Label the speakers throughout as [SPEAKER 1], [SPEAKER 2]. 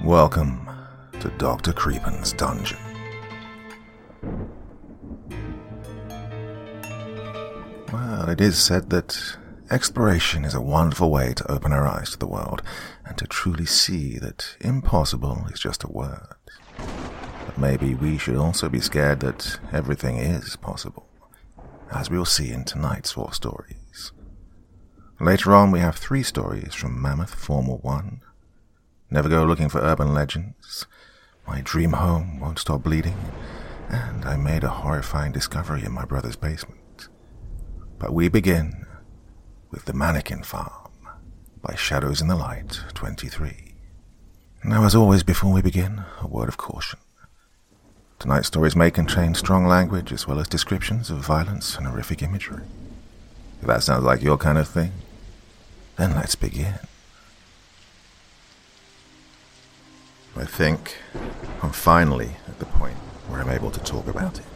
[SPEAKER 1] Welcome to Dr. Creepin's Dungeon. Well, it is said that exploration is a wonderful way to open our eyes to the world and to truly see that impossible is just a word. But maybe we should also be scared that everything is possible, as we'll see in tonight's 4 stories. Later on, we have 3 stories from Mammoth Formal 1, Never Go Looking for Urban Legends, My Dream Home Won't Stop Bleeding, and I Made a Horrifying Discovery in My Brother's Basement. But we begin with The Mannequin Farm by Shadows in the Light 23. Now, as always, before we begin, a word of caution. Tonight's stories may contain strong language as well as descriptions of violence and horrific imagery. If that sounds like your kind of thing, then let's begin. I think I'm finally at the point where I'm able to talk about it.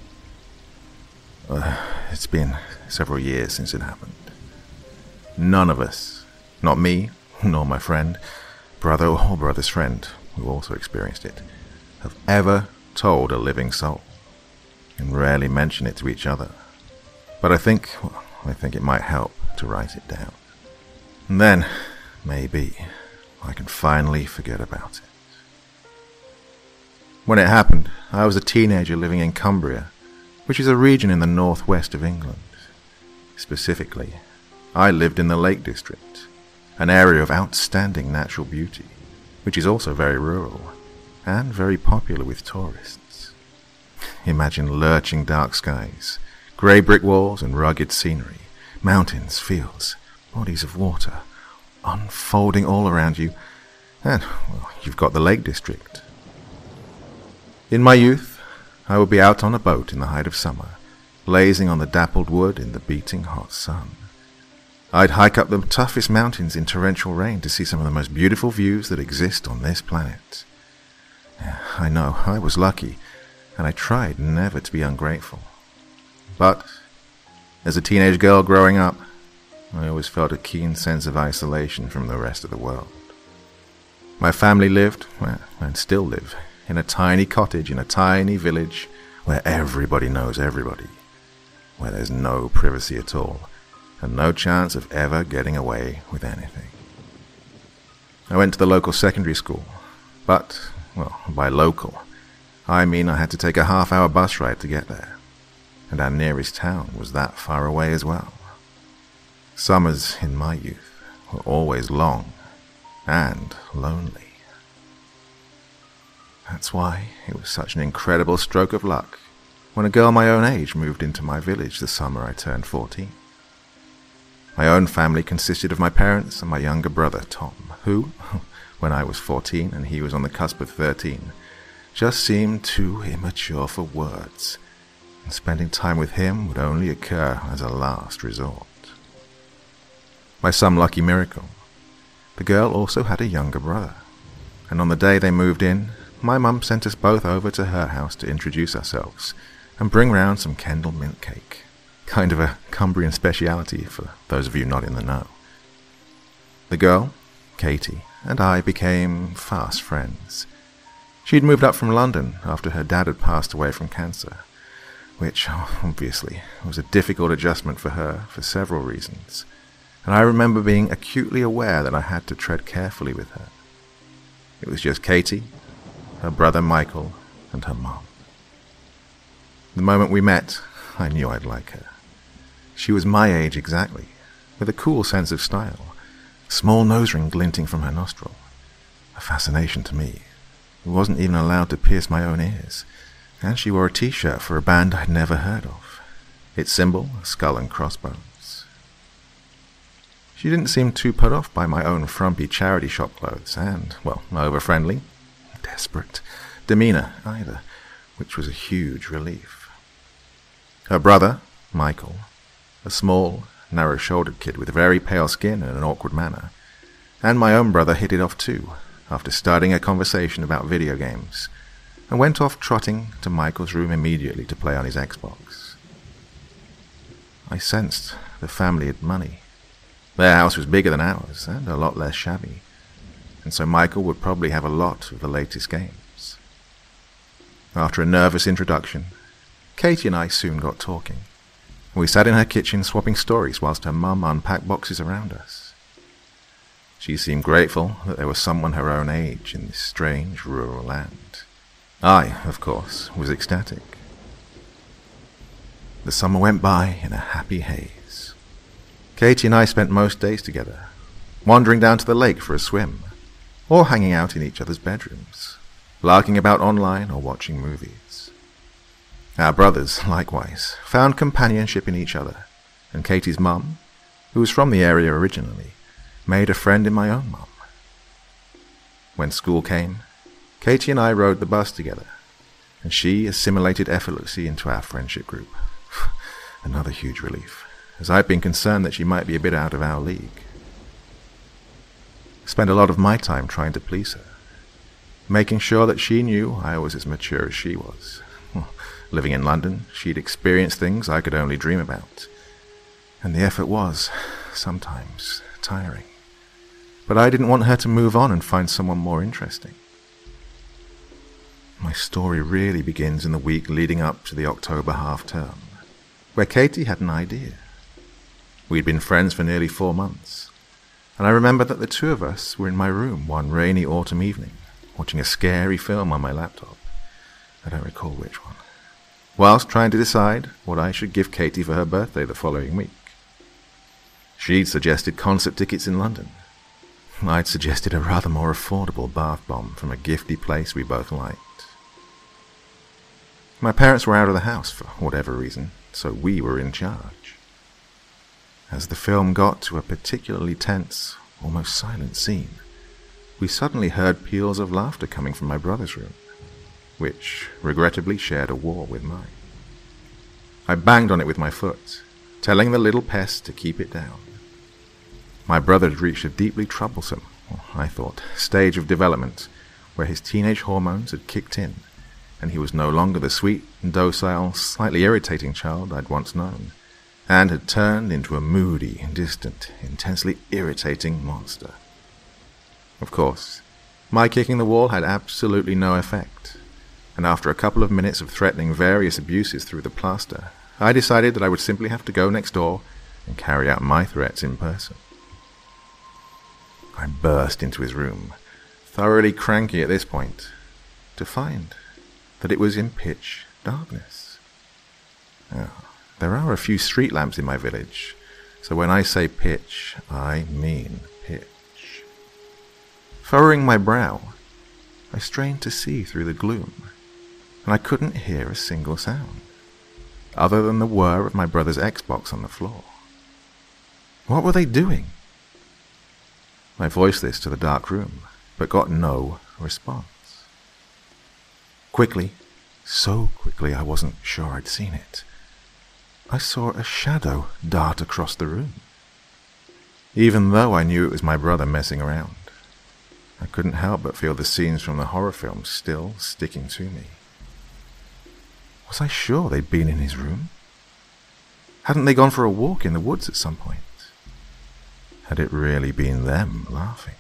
[SPEAKER 1] It's been several years since it happened. None of us, not me, nor my friend, brother or brother's friend, who also experienced it, have ever told a living soul, and rarely mention it to each other. But I think it might help to write it down. And then, maybe, I can finally forget about it. When it happened, I was a teenager living in Cumbria, which is a region in the northwest of England. Specifically, I lived in the Lake District, an area of outstanding natural beauty, which is also very rural, and very popular with tourists. Imagine lurching dark skies, grey brick walls and rugged scenery, mountains, fields, bodies of water, unfolding all around you, and, well, you've got the Lake District. In my youth, I would be out on a boat in the height of summer, blazing on the dappled wood in the beating hot sun. I'd hike up the toughest mountains in torrential rain to see some of the most beautiful views that exist on this planet. I know, I was lucky, and I tried never to be ungrateful. But, as a teenage girl growing up, I always felt a keen sense of isolation from the rest of the world. My family lived, and still live, in a tiny cottage in a tiny village where everybody knows everybody, where there's no privacy at all, and no chance of ever getting away with anything. I went to the local secondary school, but, well, by local, I mean I had to take a half-hour bus ride to get there, and our nearest town was that far away as well. Summers in my youth were always long and lonely. That's why it was such an incredible stroke of luck when a girl my own age moved into my village the summer I turned 14. My own family consisted of my parents and my younger brother, Tom, who, when I was 14 and he was on the cusp of 13, just seemed too immature for words, and spending time with him would only occur as a last resort. By some lucky miracle, the girl also had a younger brother, and on the day they moved in, my mum sent us both over to her house to introduce ourselves and bring round some Kendal mint cake, kind of a Cumbrian speciality for those of you not in the know. The girl, Katie, and I became fast friends. She'd moved up from London after her dad had passed away from cancer, which, obviously, was a difficult adjustment for her for several reasons, and I remember being acutely aware that I had to tread carefully with her. It was just Katie, her brother Michael, and her mom. The moment we met, I knew I'd like her. She was my age exactly, with a cool sense of style, a small nose ring glinting from her nostril, a fascination to me, who wasn't even allowed to pierce my own ears, and she wore a t-shirt for a band I'd never heard of, its symbol a skull and crossbones. She didn't seem too put off by my own frumpy charity shop clothes and, well, over-friendly, desperate demeanor either, which was a huge relief. Her brother, Michael, a small, narrow-shouldered kid with very pale skin and an awkward manner, and my own brother hit it off too, after starting a conversation about video games, and went off trotting to Michael's room immediately to play on his Xbox. I sensed the family had money. Their house was bigger than ours, and a lot less shabby, and so Michael would probably have a lot of the latest games. After a nervous introduction, Katie and I soon got talking. We sat in her kitchen swapping stories whilst her mum unpacked boxes around us. She seemed grateful that there was someone her own age in this strange rural land. I, of course, was ecstatic. The summer went by in a happy haze. Katie and I spent most days together, wandering down to the lake for a swim, or hanging out in each other's bedrooms, larking about online or watching movies. Our brothers, likewise, found companionship in each other, and Katie's mum, who was from the area originally, made a friend in my own mum. When school came, Katie and I rode the bus together, and she assimilated effortlessly into our friendship group. Another huge relief, as I'd been concerned that she might be a bit out of our league. I spent a lot of my time trying to please her, making sure that she knew I was as mature as she was. Living in London, she'd experienced things I could only dream about, and the effort was, sometimes, tiring. But I didn't want her to move on and find someone more interesting. My story really begins in the week leading up to the October half-term, where Katie had an idea. We'd been friends for nearly 4 months, and I remember that the two of us were in my room one rainy autumn evening, watching a scary film on my laptop. I don't recall which one. Whilst trying to decide what I should give Katie for her birthday the following week. She'd suggested concert tickets in London. I'd suggested a rather more affordable bath bomb from a gifty place we both liked. My parents were out of the house for whatever reason, so we were in charge. As the film got to a particularly tense, almost silent scene, we suddenly heard peals of laughter coming from my brother's room, which regrettably shared a wall with mine. I banged on it with my foot, telling the little pest to keep it down. My brother had reached a deeply troublesome, I thought, stage of development where his teenage hormones had kicked in, and he was no longer the sweet, docile, slightly irritating child I'd once known, and had turned into a moody, distant, intensely irritating monster. Of course, my kicking the wall had absolutely no effect, and after a couple of minutes of threatening various abuses through the plaster, I decided that I would simply have to go next door and carry out my threats in person. I burst into his room, thoroughly cranky at this point, to find that it was in pitch darkness. Now, there are a few street lamps in my village, so when I say pitch, I mean pitch. Furrowing my brow, I strained to see through the gloom, and I couldn't hear a single sound, other than the whir of my brother's Xbox on the floor. What were they doing? I voiced this to the dark room, but got no response. Quickly, so quickly I wasn't sure I'd seen it, I saw a shadow dart across the room. Even though I knew it was my brother messing around, I couldn't help but feel the scenes from the horror film still sticking to me. Was I sure they'd been in his room? Hadn't they gone for a walk in the woods at some point? Had it really been them laughing?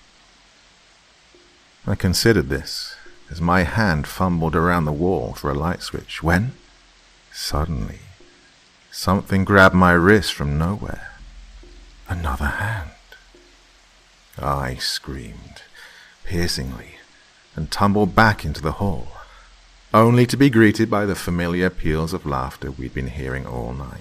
[SPEAKER 1] I considered this as my hand fumbled around the wall for a light switch when, suddenly, something grabbed my wrist from nowhere. Another hand. I screamed, piercingly, and tumbled back into the hall, only to be greeted by the familiar peals of laughter we'd been hearing all night.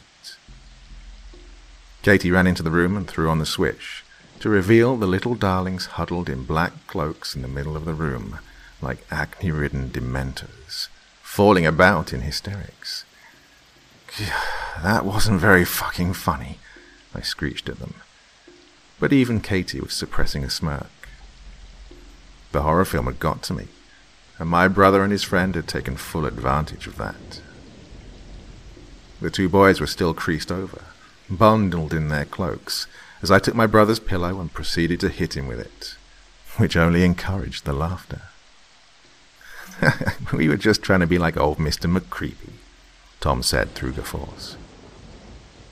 [SPEAKER 1] Katie ran into the room and threw on the switch to reveal the little darlings huddled in black cloaks in the middle of the room like acne-ridden dementors, falling about in hysterics. That wasn't very fucking funny, I screeched at them. But even Katie was suppressing a smirk. The horror film had got to me, and my brother and his friend had taken full advantage of that. The two boys were still creased over, bundled in their cloaks, as I took my brother's pillow and proceeded to hit him with it, which only encouraged the laughter. We were just trying to be like old Mr. McCreepy, Tom said through guffaws.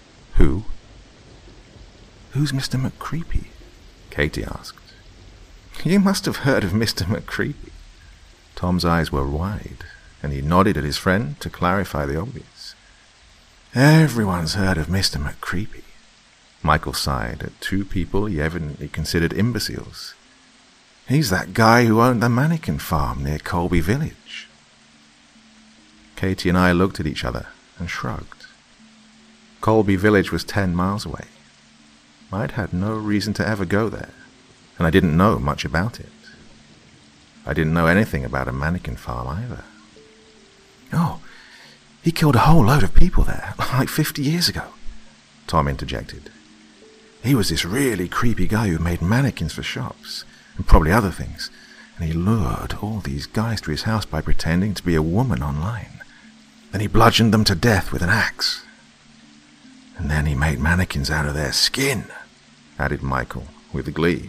[SPEAKER 1] Who? Who's Mr. McCreepy? Katie asked. You must have heard of Mr. McCreepy. Tom's eyes were wide, and he nodded at his friend to clarify the obvious. Everyone's heard of Mr. McCreepy. Michael sighed at two people he evidently considered imbeciles. He's that guy who owned the mannequin farm near Colby Village. Katie and I looked at each other and shrugged. Colby Village was 10 miles away. I'd had no reason to ever go there, and I didn't know much about it. I didn't know anything about a mannequin farm either. Oh, he killed a whole load of people there, like 50 years ago, Tom interjected. He was this really creepy guy who made mannequins for shops, and probably other things, and he lured all these guys to his house by pretending to be a woman online. Then he bludgeoned them to death with an axe. And then he made mannequins out of their skin, added Michael with glee.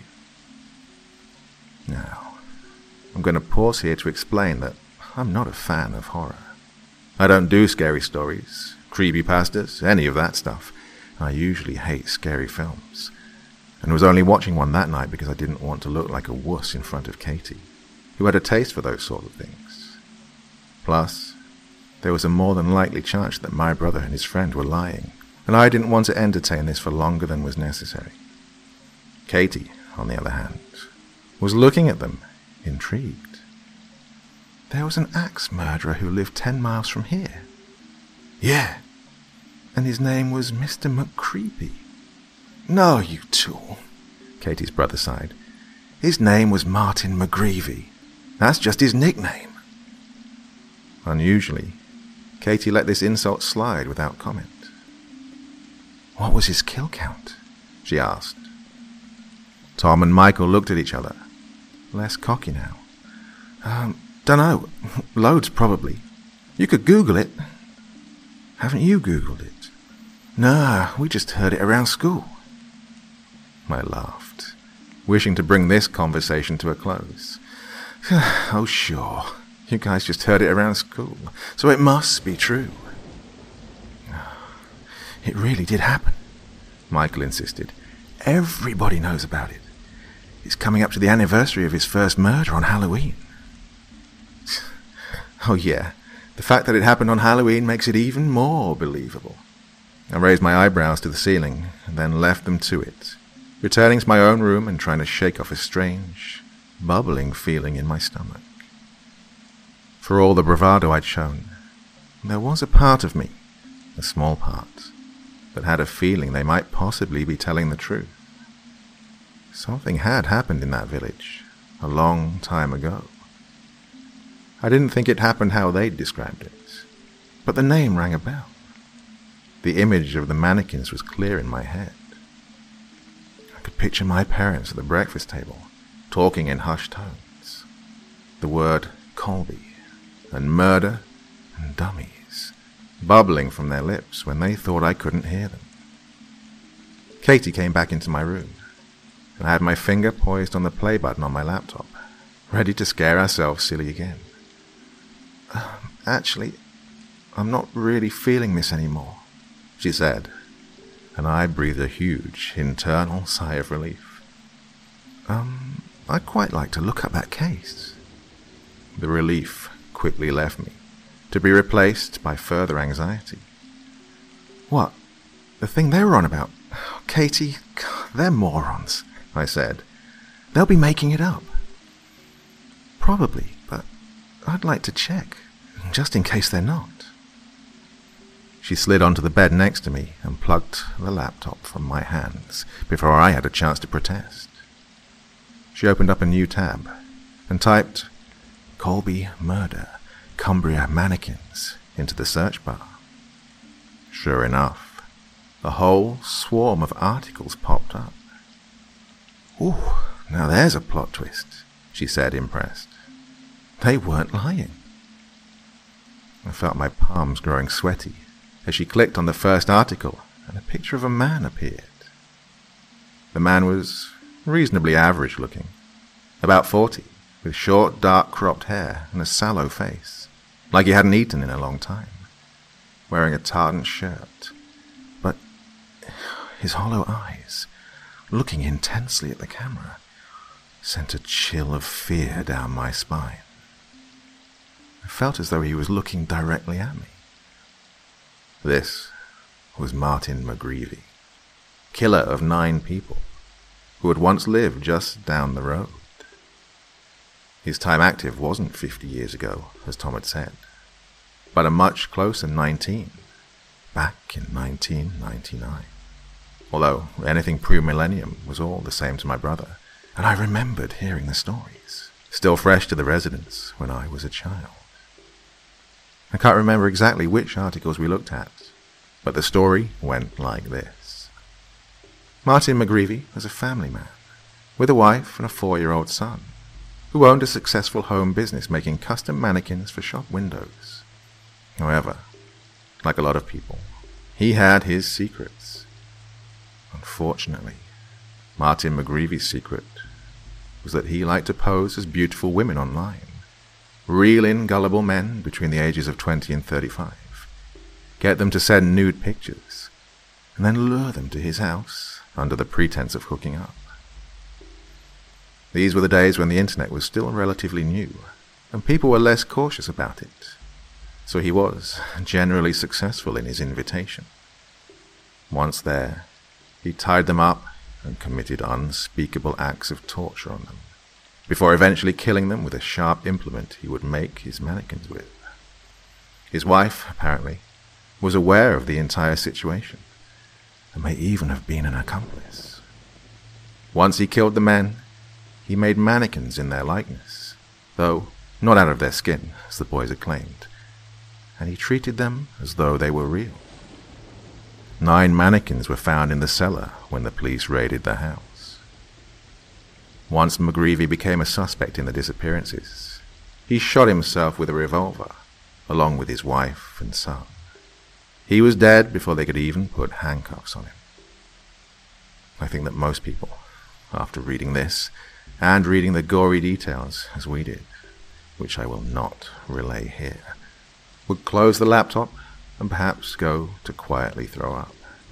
[SPEAKER 1] Now, I'm going to pause here to explain that I'm not a fan of horror. I don't do scary stories, creepypastas, any of that stuff. I usually hate scary films, and was only watching one that night because I didn't want to look like a wuss in front of Katie, who had a taste for those sort of things. Plus, there was a more than likely chance that my brother and his friend were lying, and I didn't want to entertain this for longer than was necessary. Katie, on the other hand, was looking at them, intrigued. There was an axe murderer who lived 10 miles from here. Yeah, and his name was Mr. McCreepy. No, you tool, Katie's brother sighed. His name was Martin McGreevy. That's just his nickname. Unusually, Katie let this insult slide without comment. What was his kill count? She asked. Tom and Michael looked at each other, less cocky now. Dunno, loads probably. You could Google it. Haven't you Googled it? Nah, we just heard it around school. I laughed, wishing to bring this conversation to a close. Oh sure, you guys just heard it around school, so it must be true. It really did happen, Michael insisted. Everybody knows about it. It's coming up to the anniversary of his first murder on Halloween. Oh yeah, the fact that it happened on Halloween makes it even more believable. I raised my eyebrows to the ceiling and then left them to it, returning to my own room and trying to shake off a strange, bubbling feeling in my stomach. For all the bravado I'd shown, there was a part of me, a small part, that had a feeling they might possibly be telling the truth. Something had happened in that village, a long time ago. I didn't think it happened how they'd described it, but the name rang a bell. The image of the mannequins was clear in my head. I could picture my parents at the breakfast table, talking in hushed tones. The word Colby, and murder, and dummies, bubbling from their lips when they thought I couldn't hear them. Katie came back into my room, and I had my finger poised on the play button on my laptop, ready to scare ourselves silly again. Actually, I'm not really feeling this anymore, she said, and I breathed a huge internal sigh of relief. I'd quite like to look up that case. The relief quickly left me, to be replaced by further anxiety. What? The thing they were on about? Katie, they're morons, I said. They'll be making it up. Probably, but I'd like to check, just in case they're not. She slid onto the bed next to me and plucked the laptop from my hands before I had a chance to protest. She opened up a new tab and typed Colby Murder, Cumbria Mannequins into the search bar. Sure enough, a whole swarm of articles popped up. Ooh, now there's a plot twist, she said, impressed. They weren't lying. I felt my palms growing sweaty as she clicked on the first article and a picture of a man appeared. The man was reasonably average looking, about 40, with short, dark cropped hair and a sallow face, like he hadn't eaten in a long time, wearing a tartan shirt, but his hollow eyes, looking intensely at the camera, sent a chill of fear down my spine. I felt as though he was looking directly at me. This was Martin McGreevy, killer of 9 people, who had once lived just down the road. His time active wasn't 50 years ago, as Tom had said, but a much closer 19, back in 1999. Although anything pre-millennium was all the same to my brother, and I remembered hearing the stories, still fresh to the residents when I was a child. I can't remember exactly which articles we looked at, but the story went like this. Martin McGreevy was a family man, with a wife and a 4-year-old son, who owned a successful home business making custom mannequins for shop windows. However, like a lot of people, he had his secrets. Unfortunately, Martin McGreevy's secret was that he liked to pose as beautiful women online, reel in gullible men between the ages of 20 and 35, get them to send nude pictures, and then lure them to his house under the pretense of hooking up. These were the days when the internet was still relatively new, and people were less cautious about it, so he was generally successful in his invitation. Once there, he tied them up and committed unspeakable acts of torture on them, before eventually killing them with a sharp implement he would make his mannequins with. His wife, apparently, was aware of the entire situation, and may even have been an accomplice. Once he killed the men, he made mannequins in their likeness, though not out of their skin, as the boys had claimed, and he treated them as though they were real. 9 mannequins were found in the cellar when the police raided the house. Once McGreevy became a suspect in the disappearances, he shot himself with a revolver, along with his wife and son. He was dead before they could even put handcuffs on him. I think that most people, after reading this, and reading the gory details as we did, which I will not relay here, would close the laptop and perhaps go to quietly throw up.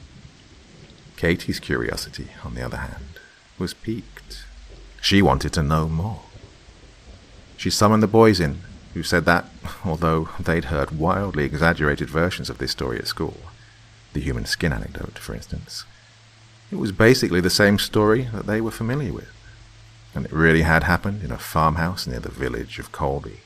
[SPEAKER 1] Katie's curiosity, on the other hand, was piqued. She wanted to know more. She summoned the boys in, who said that, although they'd heard wildly exaggerated versions of this story at school, the human skin anecdote, for instance, it was basically the same story that they were familiar with, and it really had happened in a farmhouse near the village of Colby.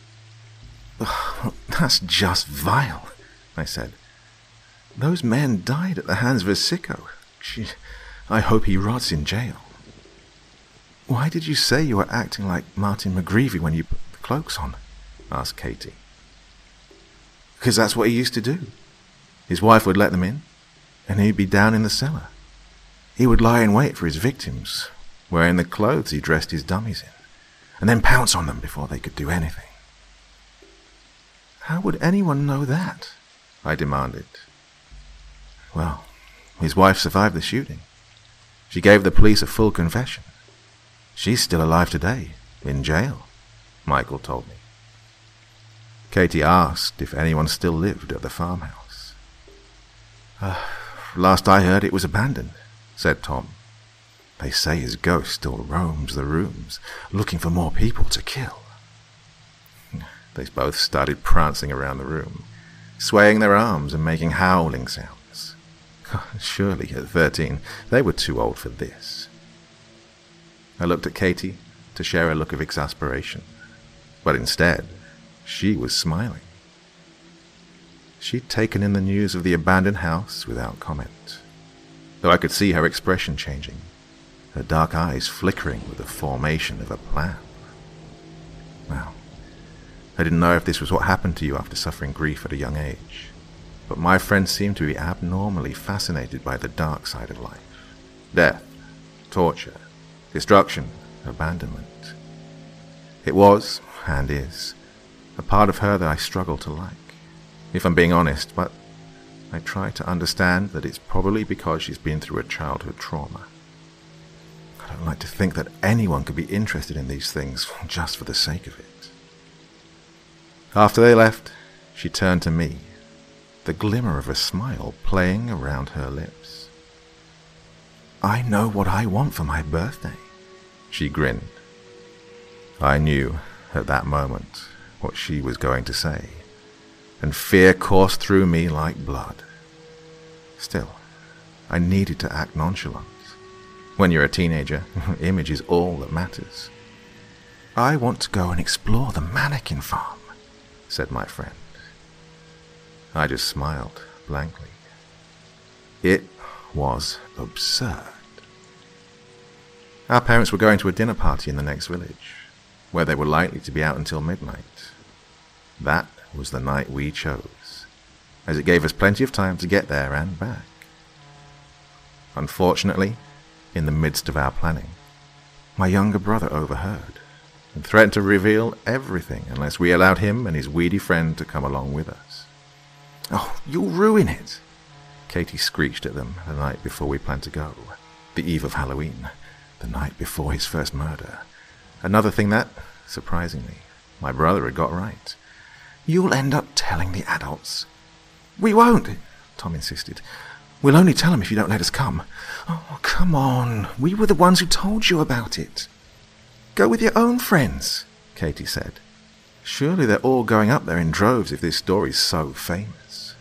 [SPEAKER 1] "That's just vile," I said. "Those men died at the hands of a sicko. I hope he rots in jail." "Why did you say you were acting like Martin McGreevy when you put the cloaks on?" asked Katie. "Because that's what he used to do. His wife would let them in, and he'd be down in the cellar. He would lie in wait for his victims, wearing the clothes he dressed his dummies in, and then pounce on them before they could do anything." "How would anyone know that?" I demanded. "Well, his wife survived the shooting. She gave the police a full confession. She's still alive today, in jail," Michael told me. Katie asked if anyone still lived at the farmhouse. "Last I heard it was abandoned," said Tom. "They say his ghost still roams the rooms, looking for more people to kill." They both started prancing around the room, swaying their arms and making howling sounds. Surely, at 13, they were too old for this. I looked at Katie to share a look of exasperation, but instead, she was smiling. She'd taken in the news of the abandoned house without comment, though I could see her expression changing, her dark eyes flickering with the formation of a plan. Well, I didn't know if this was what happened to you after suffering grief at a young age, but my friend seemed to be abnormally fascinated by the dark side of life. Death, torture, destruction, abandonment. It was, and is, a part of her that I struggle to like, if I'm being honest, but I try to understand that it's probably because she's been through a childhood trauma. I don't like to think that anyone could be interested in these things just for the sake of it. After they left, she turned to me, the glimmer of a smile playing around her lips. "I know what I want for my birthday," she grinned I knew at that moment what she was going to say, and fear coursed through me like blood. Still, I needed to act nonchalant. When you're a teenager, image is all that matters. "I want to go and explore the mannequin farm," said my friend. I just smiled blankly. It was absurd. Our parents were going to a dinner party in the next village, where they were likely to be out until midnight. That was the night we chose, as it gave us plenty of time to get there and back. Unfortunately, in the midst of our planning, my younger brother overheard and threatened to reveal everything unless we allowed him and his weedy friend to come along with us. "Oh, you'll ruin it," Katie screeched at them the night before we planned to go, the eve of Halloween, the night before his first murder. Another thing that, surprisingly, my brother had got right. "You'll end up telling the adults." "We won't," Tom insisted. "We'll only tell them if you don't let us come." "Oh, come on. We were the ones who told you about it." "Go with your own friends," Katie said. "Surely they're all going up there in droves if this story's so famous."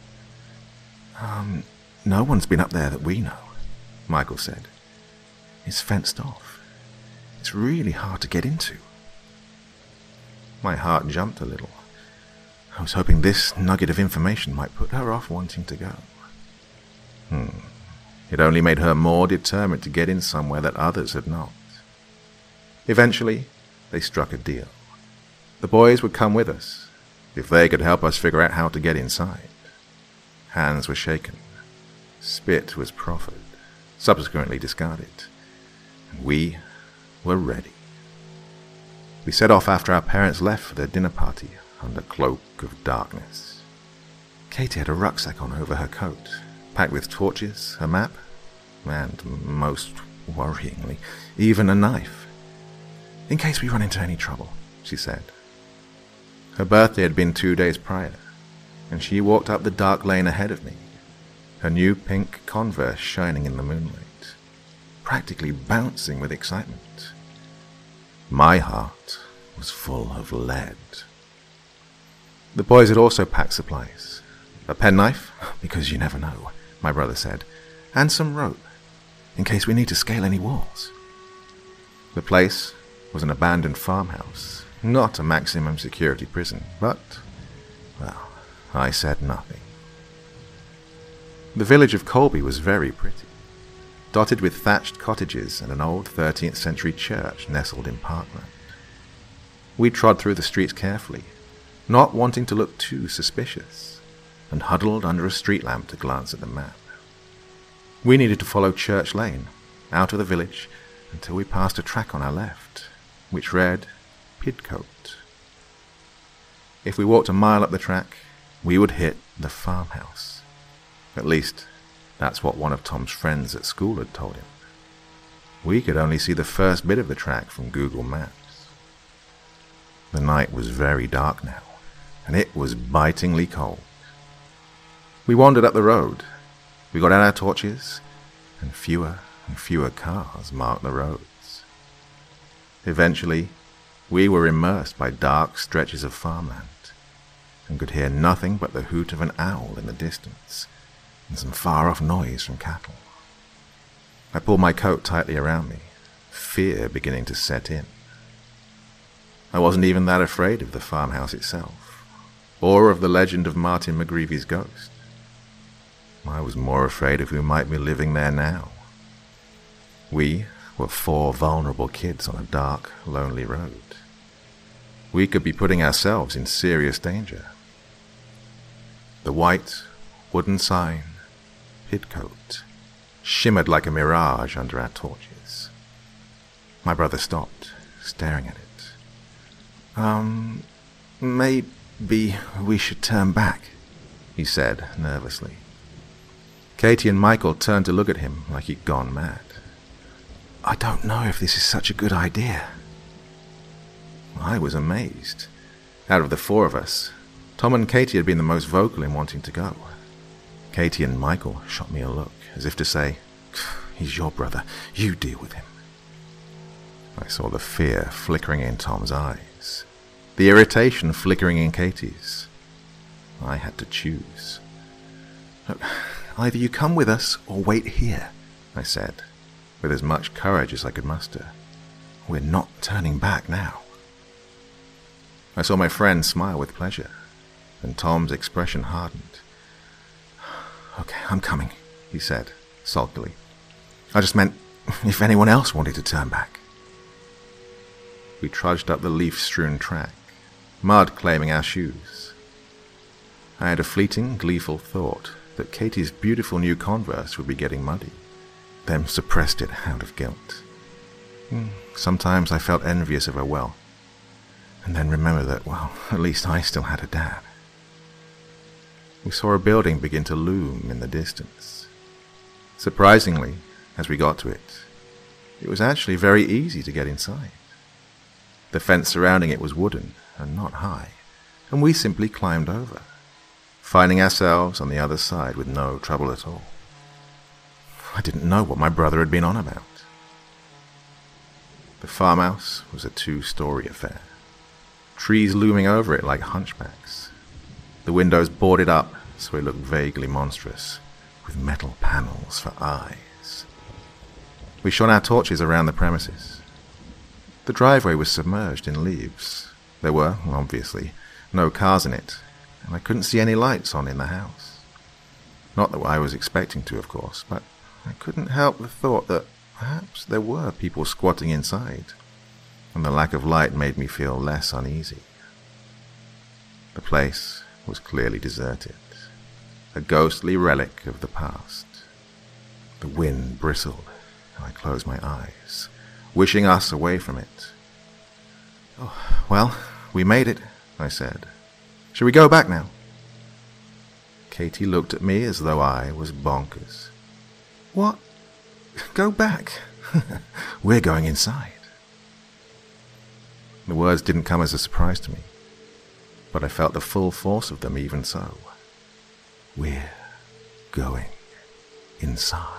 [SPEAKER 1] No one's been up there that we know," Michael said. "It's fenced off. It's really hard to get into." My heart jumped a little. I was hoping this nugget of information might put her off wanting to go. It only made her more determined to get in somewhere that others had not. Eventually, they struck a deal. The boys would come with us, if they could help us figure out how to get inside. Hands were shaken. Spit was proffered, subsequently discarded, and we were ready. We set off after our parents left for their dinner party under cloak of darkness. Katie had a rucksack on over her coat, packed with torches, a map, and, most worryingly, even a knife. "In case we run into any trouble," she said. Her birthday had been 2 days prior, and she walked up the dark lane ahead of me, her new pink Converse shining in the moonlight, practically bouncing with excitement. My heart was full of lead. The boys had also packed supplies. A penknife, because you never know, my brother said, and some rope, in case we need to scale any walls. The place was an abandoned farmhouse, not a maximum security prison, but, well, I said nothing. The village of Colby was very pretty, dotted with thatched cottages and an old 13th century church nestled in parkland. We trod through the streets carefully, not wanting to look too suspicious, and huddled under a street lamp to glance at the map. We needed to follow Church Lane, out of the village, until we passed a track on our left, which read Pidcote. If we walked a mile up the track, we would hit the farmhouse. At least, that's what one of Tom's friends at school had told him. We could only see the first bit of the track from Google Maps. The night was very dark now, and it was bitingly cold. We wandered up the road. We got out our torches, and fewer cars marked the roads. Eventually, we were immersed by dark stretches of farmland, and could hear nothing but the hoot of an owl in the distance, and some far-off noise from cattle. I pulled my coat tightly around me, fear beginning to set in. I wasn't even that afraid of the farmhouse itself, or of the legend of Martin McGreevy's ghost. I was more afraid of who might be living there now. We were 4 vulnerable kids on a dark, lonely road. We could be putting ourselves in serious danger. The white, wooden sign, Pidcote, shimmered like a mirage under our torches. My brother stopped, staring at it. Maybe we should turn back," he said nervously. Katie and Michael turned to look at him like he'd gone mad. "I don't know if this is such a good idea." I was amazed. Out of the 4 of us, Tom and Katie had been the most vocal in wanting to go. Katie and Michael shot me a look, as if to say, "He's your brother, you deal with him." I saw the fear flickering in Tom's eyes, the irritation flickering in Katie's. I had to choose. "Look, either you come with us or wait here," I said, with as much courage as I could muster. "We're not turning back now." I saw my friend smile with pleasure, and Tom's expression hardened. "Okay, I'm coming," he said, sulkily. "I just meant if anyone else wanted to turn back." We trudged up the leaf-strewn track, mud claiming our shoes. I had a fleeting, gleeful thought that Katie's beautiful new Converse would be getting muddy, then suppressed it out of guilt. Sometimes I felt envious of her wealth, and then remembered that, well, at least I still had a dad. We saw a building begin to loom in the distance. Surprisingly, as we got to it, it was actually very easy to get inside. The fence surrounding it was wooden and not high, and we simply climbed over, finding ourselves on the other side with no trouble at all. I didn't know what my brother had been on about. The farmhouse was a 2-story affair, trees looming over it like hunchbacks, the windows boarded up so it looked vaguely monstrous, with metal panels for eyes. We shone our torches around the premises. The driveway was submerged in leaves. There were, obviously, no cars in it, and I couldn't see any lights on in the house. Not that I was expecting to, of course, but I couldn't help the thought that perhaps there were people squatting inside, and the lack of light made me feel less uneasy. The place was clearly deserted, a ghostly relic of the past. The wind bristled, and I closed my eyes, wishing us away from it. "Oh, well, we made it," I said. "Shall we go back now?" Katie looked at me as though I was bonkers. "What? Go back? We're going inside." The words didn't come as a surprise to me, but I felt the full force of them even so. We're going inside.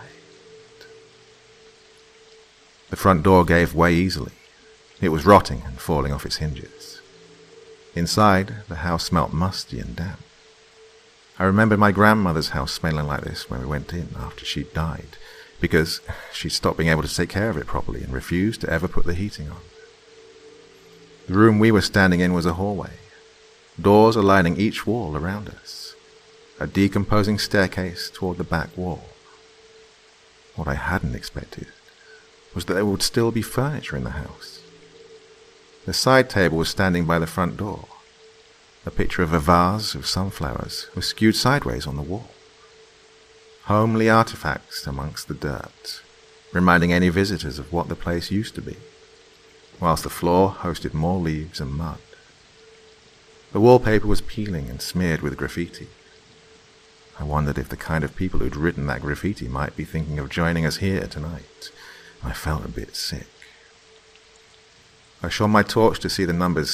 [SPEAKER 1] The front door gave way easily. It was rotting and falling off its hinges. Inside, the house smelt musty and damp. I remembered my grandmother's house smelling like this when we went in after she'd died, because she'd stopped being able to take care of it properly and refused to ever put the heating on. The room we were standing in was a hallway, doors aligning each wall around us, a decomposing staircase toward the back wall. What I hadn't expected was that there would still be furniture in the house. The side table was standing by the front door. A picture of a vase of sunflowers was skewed sideways on the wall. Homely artifacts amongst the dirt, reminding any visitors of what the place used to be, whilst the floor hosted more leaves and mud. The wallpaper was peeling and smeared with graffiti. I wondered if the kind of people who'd written that graffiti might be thinking of joining us here tonight. I felt a bit sick. I shone my torch to see the numbers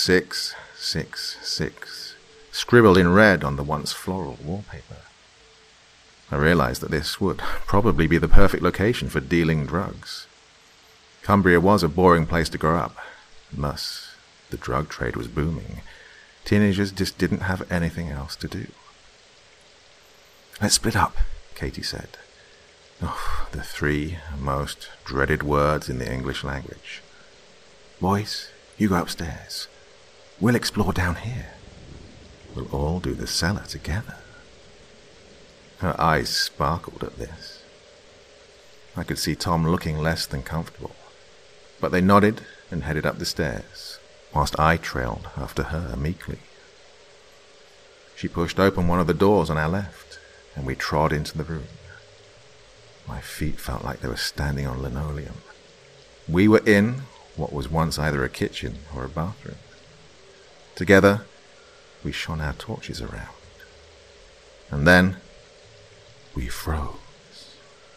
[SPEAKER 1] 666 scribbled in red on the once floral wallpaper. I realized that this would probably be the perfect location for dealing drugs. Cumbria was a boring place to grow up, and thus the drug trade was booming. Teenagers just didn't have anything else to do. "Let's split up," Katie said. Oh, the 3 most dreaded words in the English language. "Boys, you go upstairs. We'll explore down here. We'll all do the cellar together." Her eyes sparkled at this. I could see Tom looking less than comfortable, but they nodded and headed up the stairs, whilst I trailed after her meekly. She pushed open one of the doors on our left, and we trod into the room. My feet felt like they were standing on linoleum. We were in what was once either a kitchen or a bathroom. Together, we shone our torches around. And then, we froze.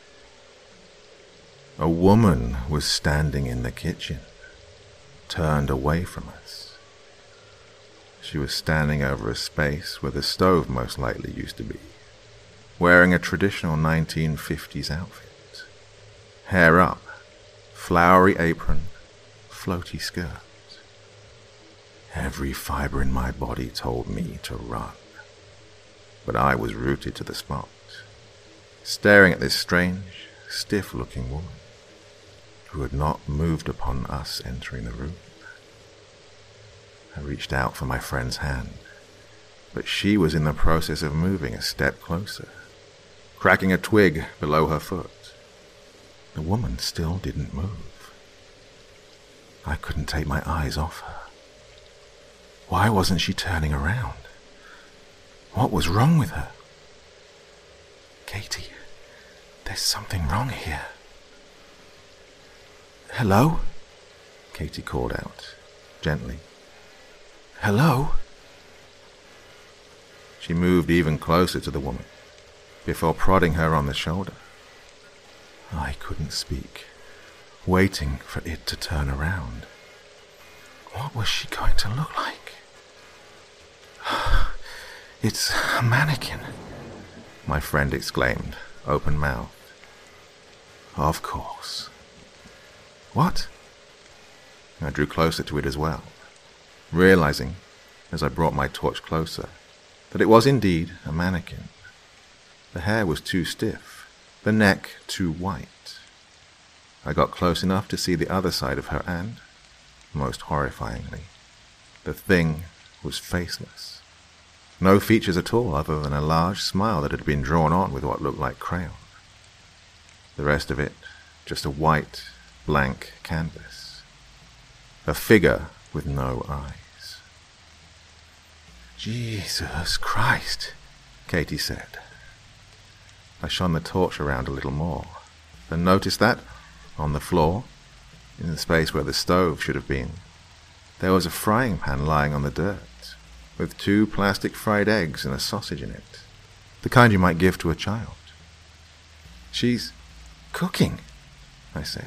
[SPEAKER 1] A woman was standing in the kitchen, turned away from us. She was standing over a space where the stove most likely used to be, wearing a traditional 1950s outfit. Hair up, flowery apron, floaty skirt. Every fiber in my body told me to run, but I was rooted to the spot, staring at this strange, stiff-looking woman who had not moved upon us entering the room. I reached out for my friend's hand, but she was in the process of moving a step closer, cracking a twig below her foot. The woman still didn't move. I couldn't take my eyes off her. Why wasn't she turning around? What was wrong with her? Katie, there's something wrong here. Hello? Katie called out, gently. Hello? She moved even closer to the woman, before prodding her on the shoulder. I couldn't speak, waiting for it to turn around. What was she going to look like? It's a mannequin, my friend exclaimed, open-mouthed. Of course. What? I drew closer to it as well, realizing, as I brought my torch closer, that it was indeed a mannequin. The hair was too stiff, the neck too white. I got close enough to see the other side of her and, most horrifyingly, the thing was faceless. No features at all other than a large smile that had been drawn on with what looked like crayon. The rest of it, just a white, blank canvas. A figure with no eyes. Jesus Christ, Katie said. I shone the torch around a little more, and noticed that, on the floor, in the space where the stove should have been, there was a frying pan lying on the dirt, with 2 plastic fried eggs and a sausage in it, the kind you might give to a child. She's cooking, I said.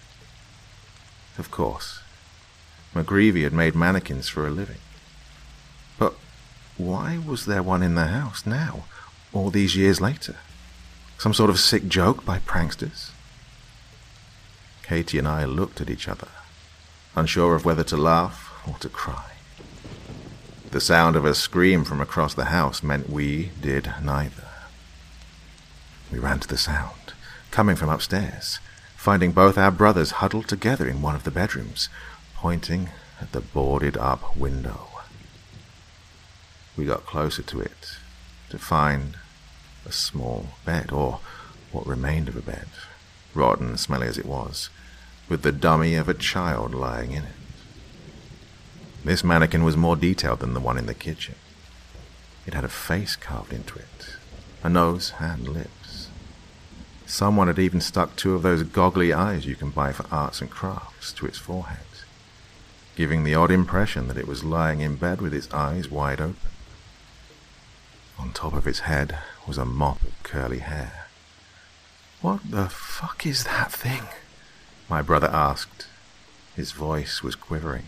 [SPEAKER 1] Of course, McGreevy had made mannequins for a living. But why was there one in the house now, all these years later? Some sort of sick joke by pranksters? Katie and I looked at each other, unsure of whether to laugh or to cry. The sound of a scream from across the house meant we did neither. We ran to the sound, coming from upstairs, finding both our brothers huddled together in one of the bedrooms, pointing at the boarded-up window. We got closer to it to find a small bed, or what remained of a bed, rotten and smelly as it was, with the dummy of a child lying in it. This mannequin was more detailed than the one in the kitchen. It had a face carved into it, a nose and lips. Someone had even stuck 2 of those goggly eyes you can buy for arts and crafts to its forehead, giving the odd impression that it was lying in bed with its eyes wide open. On top of its head was a mop of curly hair. What the fuck is that thing? My brother asked. His voice was quivering.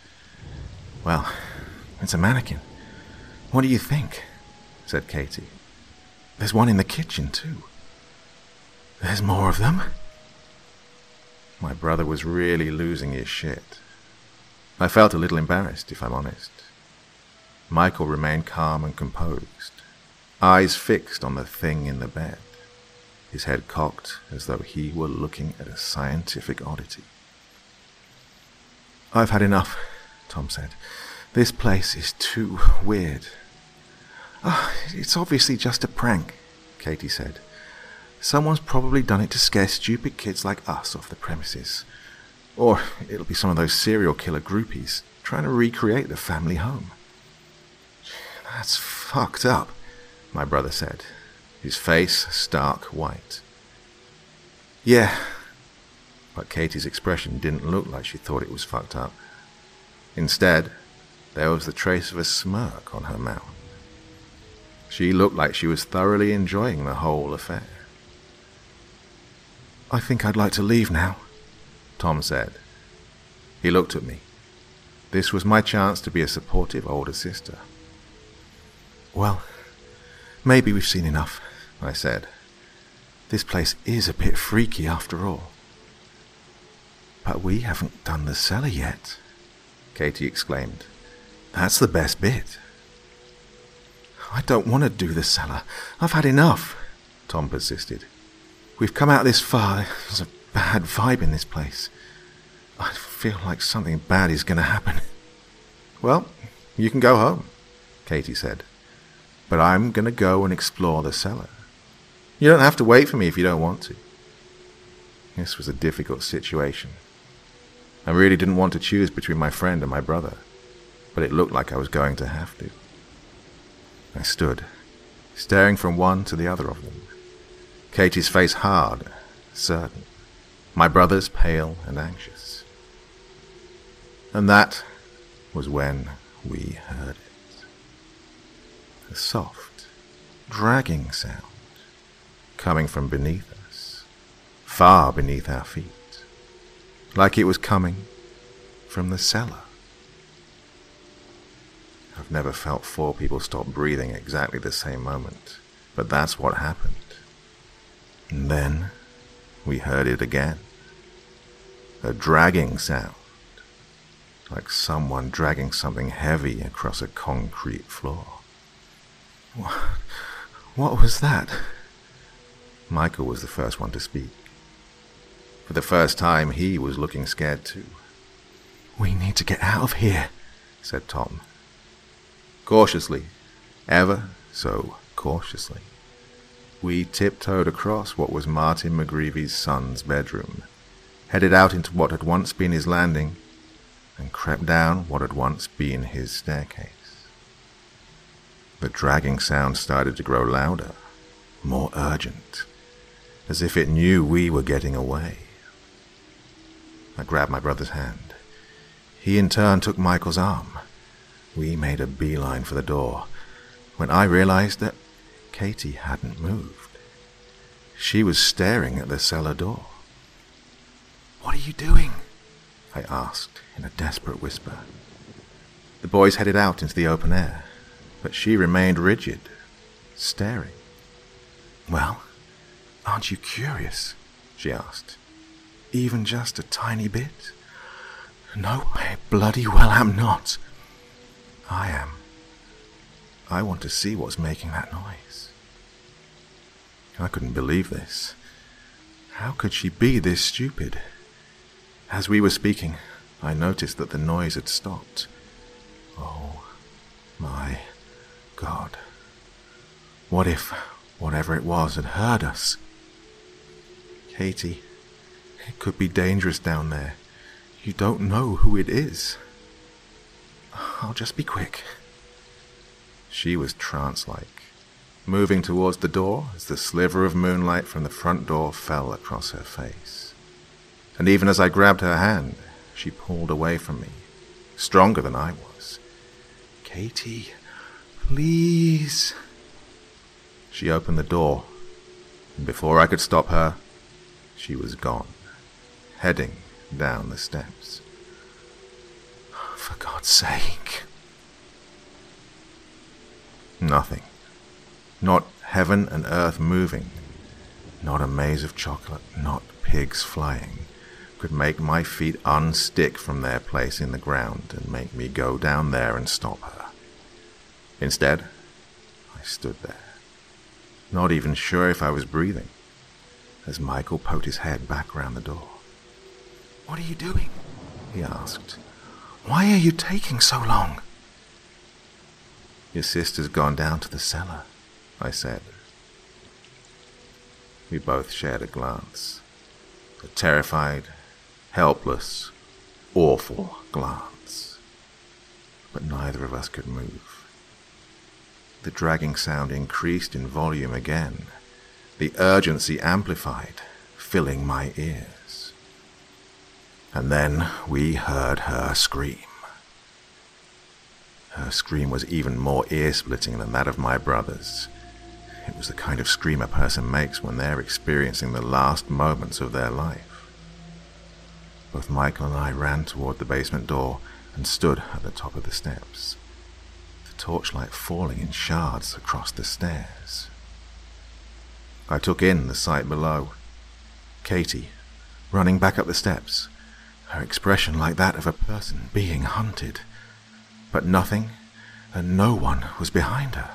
[SPEAKER 1] Well, it's a mannequin. What do you think? Said Katie. There's one in the kitchen, too. There's more of them? My brother was really losing his shit. I felt a little embarrassed, if I'm honest. Michael remained calm and composed, eyes fixed on the thing in the bed, his head cocked as though he were looking at a scientific oddity. I've had enough, Tom said. This place is too weird. It's obviously just a prank, Katie said. Someone's probably done it to scare stupid kids like us off the premises. Or it'll be some of those serial killer groupies trying to recreate the family home. That's fucked up, my brother said, his face stark white. Yeah, but Katie's expression didn't look like she thought it was fucked up. Instead, there was the trace of a smirk on her mouth. She looked like she was thoroughly enjoying the whole affair. I think I'd like to leave now, Tom said. He looked at me. This was my chance to be a supportive older sister. Well, maybe we've seen enough, I said. This place is a bit freaky after all. "But we haven't done the cellar yet," Katie exclaimed. "That's the best bit." "I don't want to do the cellar. I've had enough," Tom persisted. "We've come out this far. There's a bad vibe in this place. I feel like something bad is going to happen." "Well, you can go home," Katie said. "But I'm going to go and explore the cellar. You don't have to wait for me if you don't want to." This was a difficult situation. I really didn't want to choose between my friend and my brother, but it looked like I was going to have to. I stood, staring from one to the other of them. Katie's face hard, certain. My brother's pale and anxious. And that was when we heard it. A soft, dragging sound coming from beneath us, far beneath our feet, like it was coming from the cellar. I've never felt four people stop breathing at exactly the same moment, but that's what happened. And then we heard it again. A dragging sound, like someone dragging something heavy across a concrete floor. What was that?" Michael was the first one to speak. For the first time, he was looking scared too. "We need to get out of here," said Tom. Cautiously, ever so cautiously, we tiptoed across what was Martin McGreevy's son's bedroom, headed out into what had once been his landing, and crept down what had once been his staircase. The dragging sound started to grow louder, more urgent, as if it knew we were getting away. I grabbed my brother's hand. He in turn took Michael's arm. We made a beeline for the door, when I realized that Katie hadn't moved. She was staring at the cellar door. "What are you doing?" I asked in a desperate whisper. The boys headed out into the open air, but she remained rigid, staring. "Well, aren't you curious?" she asked. "Even just a tiny bit?" "No, I bloody well am not." "I am. I want to see what's making that noise." I couldn't believe this. How could she be this stupid? As we were speaking, I noticed that the noise had stopped. Oh my God. What if whatever it was had heard us? "Katie, it could be dangerous down there. You don't know who it is." "I'll just be quick." She was trance-like, moving towards the door as the sliver of moonlight from the front door fell across her face. And even as I grabbed her hand, she pulled away from me, stronger than I was. "Katie, please." She opened the door, and before I could stop her, she was gone, heading down the steps. For God's sake. Nothing. Not heaven and earth moving, not a maze of chocolate, not pigs flying, could make my feet unstick from their place in the ground and make me go down there and stop her. Instead, I stood there, not even sure if I was breathing, as Michael poked his head back round the door. "What are you doing?" he asked. "Why are you taking so long?" "Your sister's gone down to the cellar," I said. We both shared a glance, a terrified, helpless, awful glance. But neither of us could move. The dragging sound increased in volume again, the urgency amplified, filling my ears. And then we heard her scream. Her scream was even more ear-splitting than that of my brother's. It was the kind of scream a person makes when they're experiencing the last moments of their life. Both Michael and I ran toward the basement door and stood at the top of the steps, the torchlight falling in shards across the stairs. I took in the sight below. Katie, running back up the steps, her expression like that of a person being hunted. But nothing and no one was behind her.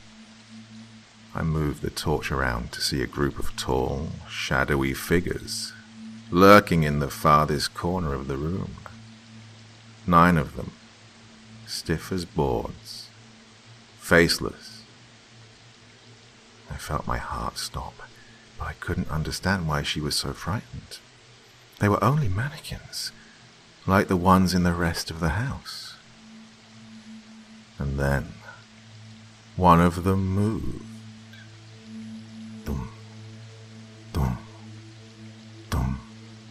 [SPEAKER 1] I moved the torch around to see a group of tall, shadowy figures lurking in the farthest corner of the room. 9 of them, stiff as boards, faceless. I felt my heart stop, but I couldn't understand why she was so frightened. They were only mannequins, like the ones in the rest of the house. And then, one of them moved. Dum, dum, dum.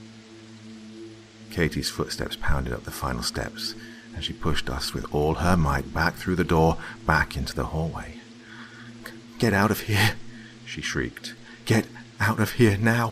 [SPEAKER 1] Katie's footsteps pounded up the final steps, and she pushed us with all her might back through the door, back into the hallway. "Get out of here," she shrieked. "Get out of here now."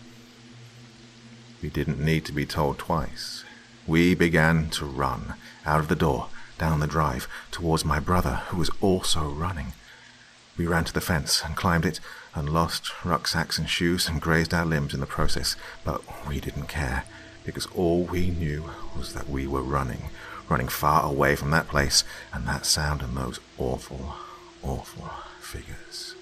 [SPEAKER 1] We didn't need to be told twice. We began to run, out of the door, down the drive, towards my brother, who was also running. We ran to the fence and climbed it, and lost rucksacks and shoes and grazed our limbs in the process, but we didn't care, because all we knew was that we were running far away from that place and that sound and those awful, awful figures.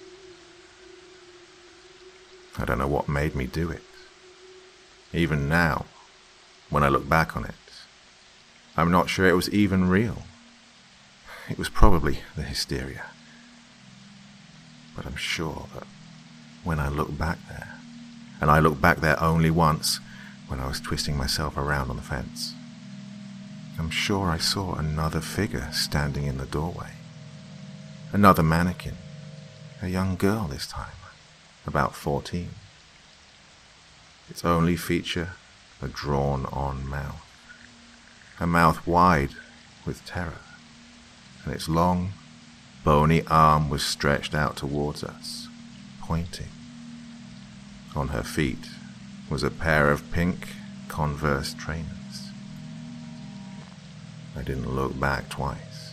[SPEAKER 1] I don't know what made me do it. Even now, when I look back on it, I'm not sure it was even real. It was probably the hysteria. But I'm sure that when I look back there, and I looked back there only once, when I was twisting myself around on the fence, I'm sure I saw another figure standing in the doorway. Another mannequin. A young girl this time, about 14. Its only feature, a drawn-on mouth. A mouth wide with terror, and its long, bony arm was stretched out towards us, pointing. On her feet was a pair of pink Converse trainers. I didn't look back twice.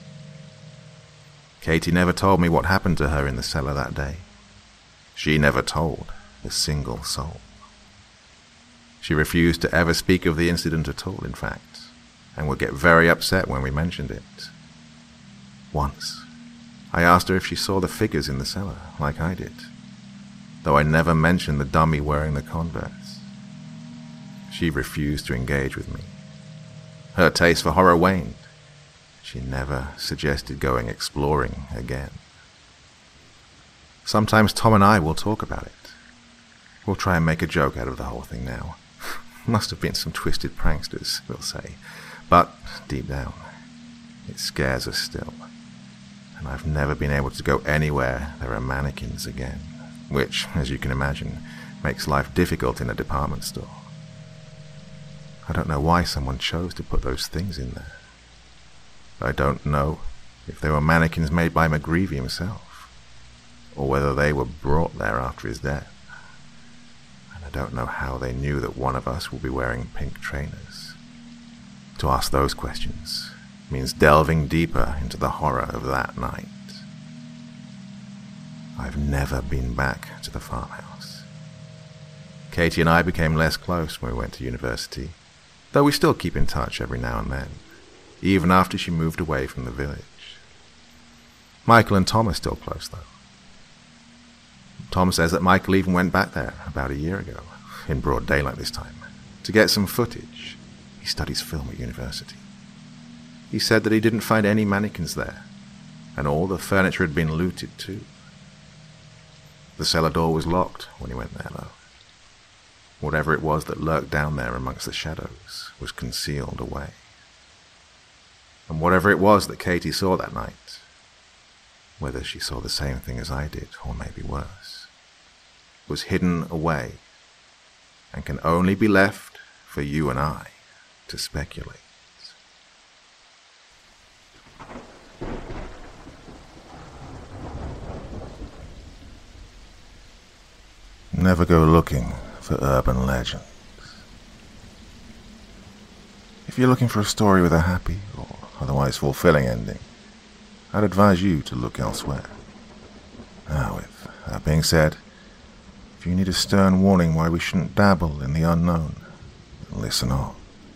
[SPEAKER 1] Katie never told me what happened to her in the cellar that day. She never told a single soul. She refused to ever speak of the incident at all, in fact, and would get very upset when we mentioned it. Once, I asked her if she saw the figures in the cellar, like I did, though I never mentioned the dummy wearing the Converse. She refused to engage with me. Her taste for horror waned. She never suggested going exploring again. Sometimes Tom and I will talk about it. We'll try and make a joke out of the whole thing now. Must have been some twisted pranksters, we'll say. But deep down, it scares us still. And I've never been able to go anywhere there are mannequins again, which, as you can imagine, makes life difficult in a department store. I don't know why someone chose to put those things in there. I don't know if they were mannequins made by McGreevy himself, or whether they were brought there after his death. And I don't know how they knew that one of us will be wearing pink trainers. To ask those questions means delving deeper into the horror of that night. I've never been back to the farmhouse. Katie and I became less close when we went to university, though we still keep in touch every now and then, even after she moved away from the village. Michael and Tom are still close, though. Tom says that Michael even went back there about a year ago, in broad daylight this time, to get some footage. He studies film at university. He said that he didn't find any mannequins there, and all the furniture had been looted too. The cellar door was locked when he went there, though. Whatever it was that lurked down there amongst the shadows was concealed away. And whatever it was that Katie saw that night, whether she saw the same thing as I did, or maybe worse, was hidden away and can only be left for you and I to speculate. Never go looking for urban legends. If you're looking for a story with a happy or otherwise fulfilling ending, I'd advise you to look elsewhere. Now, with that being said, if you need a stern warning why we shouldn't dabble in the unknown, and listen on.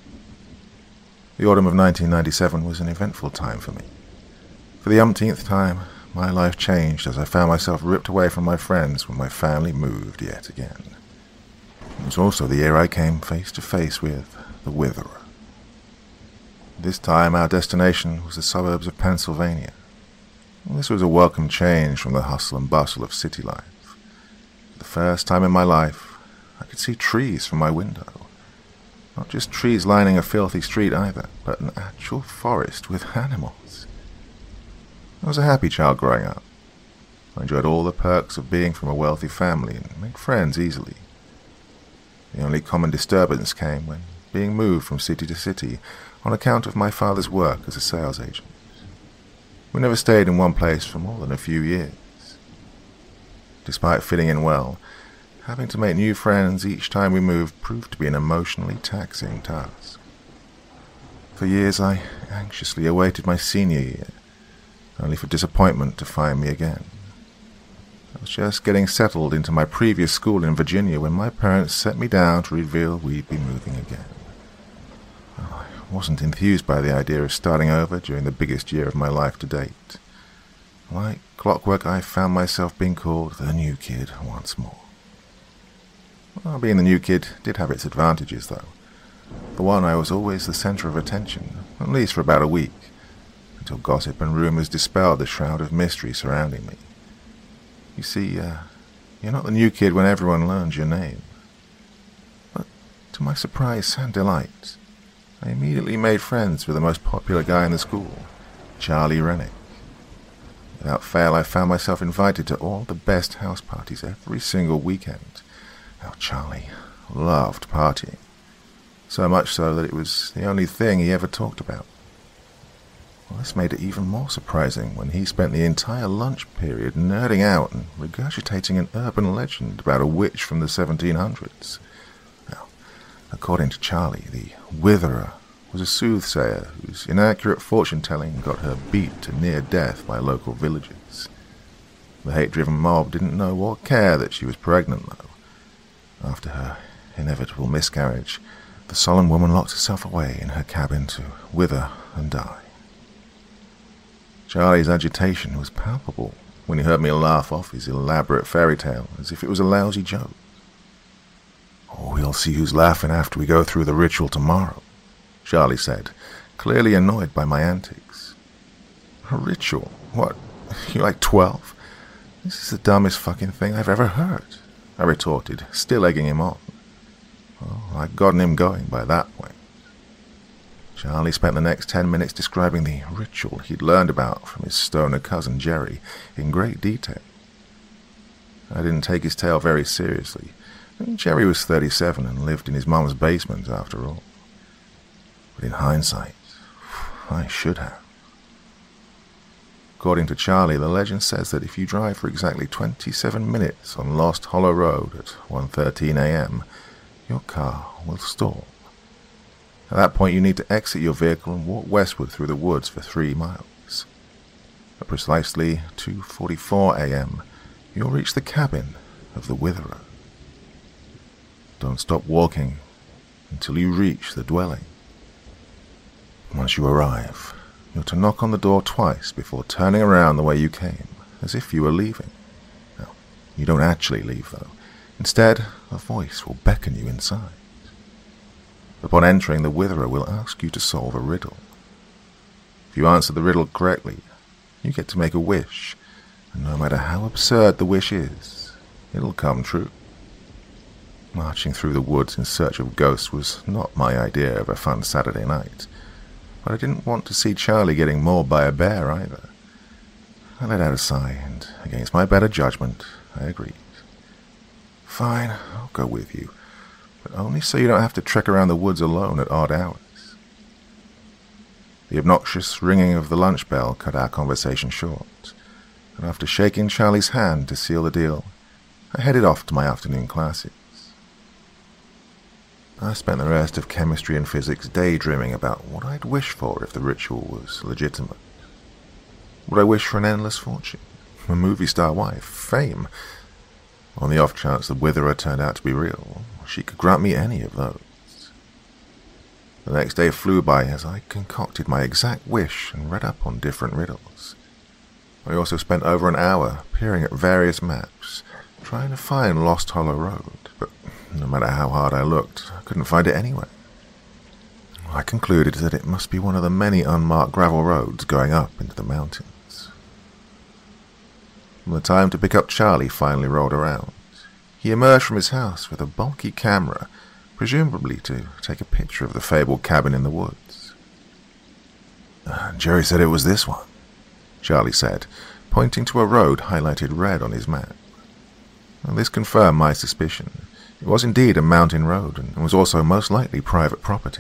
[SPEAKER 1] The autumn of 1997 was an eventful time for me. For the umpteenth time, my life changed as I found myself ripped away from my friends when my family moved yet again. It was also the year I came face to face with the Witherer. This time our destination was the suburbs of Pennsylvania. This was a welcome change from the hustle and bustle of city life. For the first time in my life, I could see trees from my window. Not just trees lining a filthy street either, but an actual forest with animals. I was a happy child growing up. I enjoyed all the perks of being from a wealthy family and made friends easily. The only common disturbance came when being moved from city to city on account of my father's work as a sales agent. We never stayed in one place for more than a few years. Despite fitting in well, having to make new friends each time we moved proved to be an emotionally taxing task. For years I anxiously awaited my senior year, only for disappointment to find me again. I was just getting settled into my previous school in Virginia when my parents set me down to reveal we'd be moving again. I wasn't enthused by the idea of starting over during the biggest year of my life to date. Like clockwork, I found myself being called the new kid once more. Well, being the new kid did have its advantages, though. For one, I was always the center of attention, at least for about a week, until gossip and rumors dispelled the shroud of mystery surrounding me. You see, you're not the new kid when everyone learns your name. But to my surprise and delight, I immediately made friends with the most popular guy in the school, Charlie Rennick. Without fail, I found myself invited to all the best house parties every single weekend. Now, Charlie loved partying, so much so that it was the only thing he ever talked about. Well, this made it even more surprising when he spent the entire lunch period nerding out and regurgitating an urban legend about a witch from the 1700s. Now, according to Charlie, the Witherer was a soothsayer whose inaccurate fortune-telling got her beat to near death by local villagers. The hate-driven mob didn't know or care that she was pregnant, though. After her inevitable miscarriage, the solemn woman locked herself away in her cabin to wither and die. Charlie's agitation was palpable when he heard me laugh off his elaborate fairy tale as if it was a lousy joke. "Oh, we'll see who's laughing after we go through the ritual tomorrow," Charlie said, clearly annoyed by my antics. "A ritual? What, you're like 12? This is the dumbest fucking thing I've ever heard," I retorted, still egging him on. Well, I'd gotten him going by that point. Charlie spent the next 10 minutes describing the ritual he'd learned about from his stoner cousin Jerry in great detail. I didn't take his tale very seriously. Jerry was 37 and lived in his mum's basement after all. But in hindsight, I should have. According to Charlie, the legend says that if you drive for exactly 27 minutes on Lost Hollow Road at 1:13 a.m., your car will stall. At that point, you need to exit your vehicle and walk westward through the woods for 3 miles. At precisely 2:44 a.m., you'll reach the cabin of the Witherer. Don't stop walking until you reach the dwelling. Once you arrive, you're to knock on the door twice before turning around the way you came, as if you were leaving. Now, you don't actually leave, though. Instead, a voice will beckon you inside. Upon entering, the Witherer will ask you to solve a riddle. If you answer the riddle correctly, you get to make a wish, and no matter how absurd the wish is, it'll come true. Marching through the woods in search of ghosts was not my idea of a fun Saturday night, but I didn't want to see Charlie getting mauled by a bear either. I let out a sigh, and against my better judgment, I agreed. "Fine, I'll go with you, but only so you don't have to trek around the woods alone at odd hours." The obnoxious ringing of the lunch bell cut our conversation short, and after shaking Charlie's hand to seal the deal, I headed off to my afternoon classes. I spent the rest of chemistry and physics daydreaming about what I'd wish for if the ritual was legitimate. Would I wish for an endless fortune, a movie star wife, fame? On the off chance the Witherer turned out to be real, she could grant me any of those. The next day flew by as I concocted my exact wish and read up on different riddles. I also spent over an hour peering at various maps, trying to find Lost Hollow Road, but no matter how hard I looked, I couldn't find it anywhere. I concluded that it must be one of the many unmarked gravel roads going up into the mountains. When the time to pick up Charlie finally rolled around, he emerged from his house with a bulky camera, presumably to take a picture of the fabled cabin in the woods. Jerry said it was this one, Charlie said, pointing to a road highlighted red on his map. Well, this confirmed my suspicion. It was indeed a mountain road, and was also most likely private property.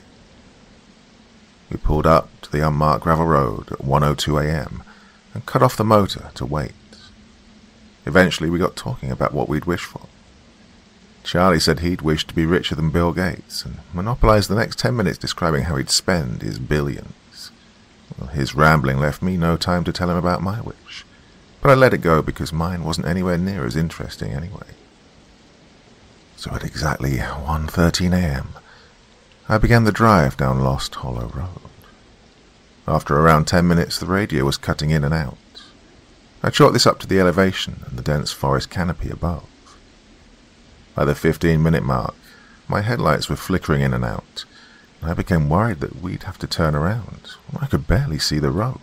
[SPEAKER 1] We pulled up to the unmarked gravel road at 1:02 a.m. and cut off the motor to wait. Eventually we got talking about what we'd wish for. Charlie said he'd wished to be richer than Bill Gates, and monopolized the next 10 minutes describing how he'd spend his billions. Well, his rambling left me no time to tell him about my wish, but I let it go because mine wasn't anywhere near as interesting anyway. So at exactly 1:13 a.m., I began the drive down Lost Hollow Road. After around 10 minutes, the radio was cutting in and out. I chalked this up to the elevation and the dense forest canopy above. By the 15-minute mark, my headlights were flickering in and out, and I became worried that we'd have to turn around. I could barely see the road.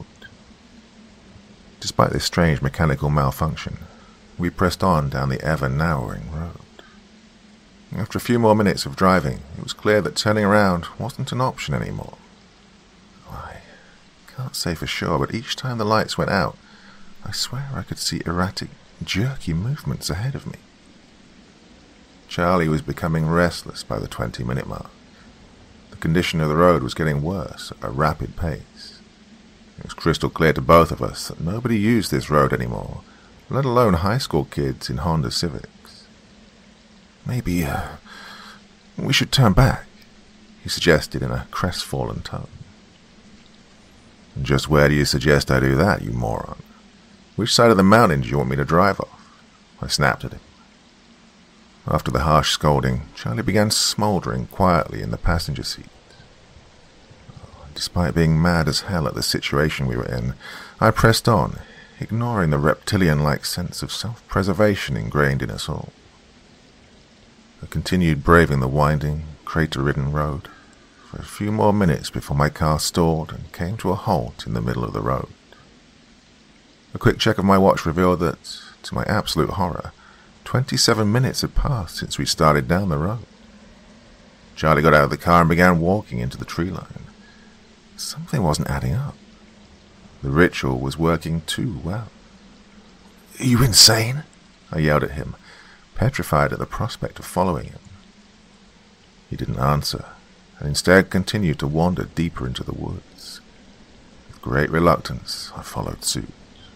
[SPEAKER 1] Despite this strange mechanical malfunction, we pressed on down the ever-narrowing road. After a few more minutes of driving, it was clear that turning around wasn't an option anymore. I can't say for sure, but each time the lights went out, I swear I could see erratic, jerky movements ahead of me. Charlie was becoming restless by the 20-minute mark. The condition of the road was getting worse at a rapid pace. It was crystal clear to both of us that nobody used this road anymore, let alone high school kids in Honda Civics. Maybe, we should turn back, he suggested in a crestfallen tone. Just where do you suggest I do that, you moron? Which side of the mountain do you want me to drive off? I snapped at him. After the harsh scolding, Charlie began smouldering quietly in the passenger seat. Despite being mad as hell at the situation we were in, I pressed on, ignoring the reptilian-like sense of self-preservation ingrained in us all. I continued braving the winding, crater-ridden road for a few more minutes before my car stalled and came to a halt in the middle of the road. A quick check of my watch revealed that, to my absolute horror, 27 minutes had passed since we started down the road. Charlie got out of the car and began walking into the tree line. Something wasn't adding up. The ritual was working too well. "Are you insane?" I yelled at him, petrified at the prospect of following him. He didn't answer, and instead continued to wander deeper into the woods. With great reluctance, I followed suit.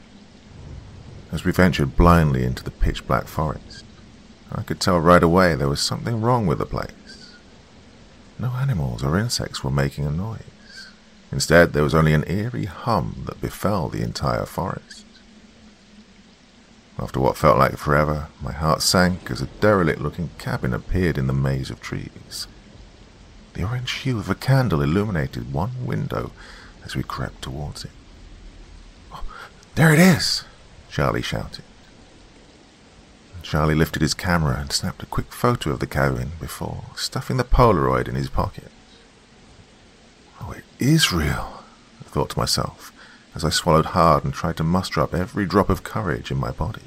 [SPEAKER 1] As we ventured blindly into the pitch-black forest, I could tell right away there was something wrong with the place. No animals or insects were making a noise. Instead, there was only an eerie hum that befell the entire forest. After what felt like forever, my heart sank as a derelict-looking cabin appeared in the maze of trees. The orange hue of a candle illuminated one window as we crept towards it. "Oh, there it is!" Charlie shouted. Charlie lifted his camera and snapped a quick photo of the cabin before stuffing the Polaroid in his pocket. "Oh, it is real," I thought to myself, as I swallowed hard and tried to muster up every drop of courage in my body.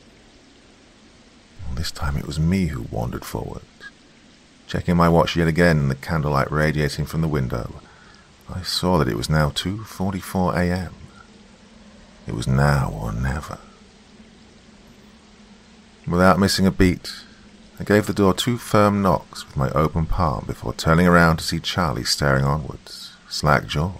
[SPEAKER 1] This time it was me who wandered forward. Checking my watch yet again in the candlelight radiating from the window, I saw that it was now 2:44 a.m. It was now or never. Without missing a beat, I gave the door 2 firm knocks with my open palm before turning around to see Charlie staring onwards, slack-jawed.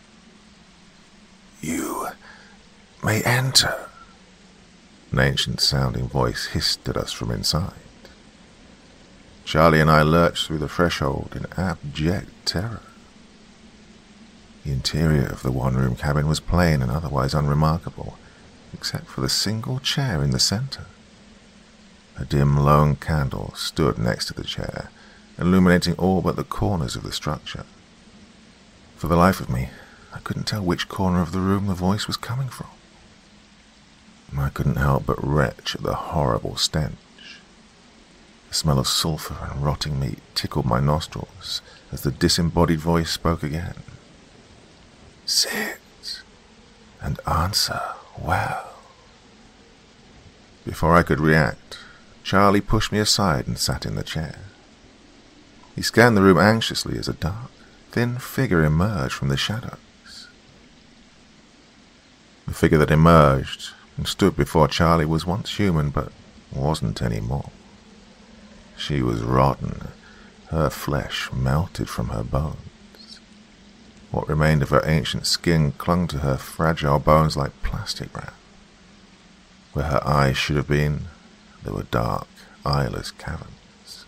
[SPEAKER 1] "You may enter," an ancient-sounding voice hissed at us from inside. Charlie and I lurched through the threshold in abject terror. The interior of the one-room cabin was plain and otherwise unremarkable, except for the single chair in the center. A dim lone candle stood next to the chair, illuminating all but the corners of the structure. For the life of me, I couldn't tell which corner of the room the voice was coming from. I couldn't help but retch at the horrible stench. The smell of sulphur and rotting meat tickled my nostrils as the disembodied voice spoke again. "Sit and answer well." Before I could react, Charlie pushed me aside and sat in the chair. He scanned the room anxiously as a dark, thin figure emerged from the shadows. The figure that emerged and stood before Charlie was once human, but wasn't anymore. She was rotten, her flesh melted from her bones. What remained of her ancient skin clung to her fragile bones like plastic wrap. Where her eyes should have been, there were dark, eyeless caverns.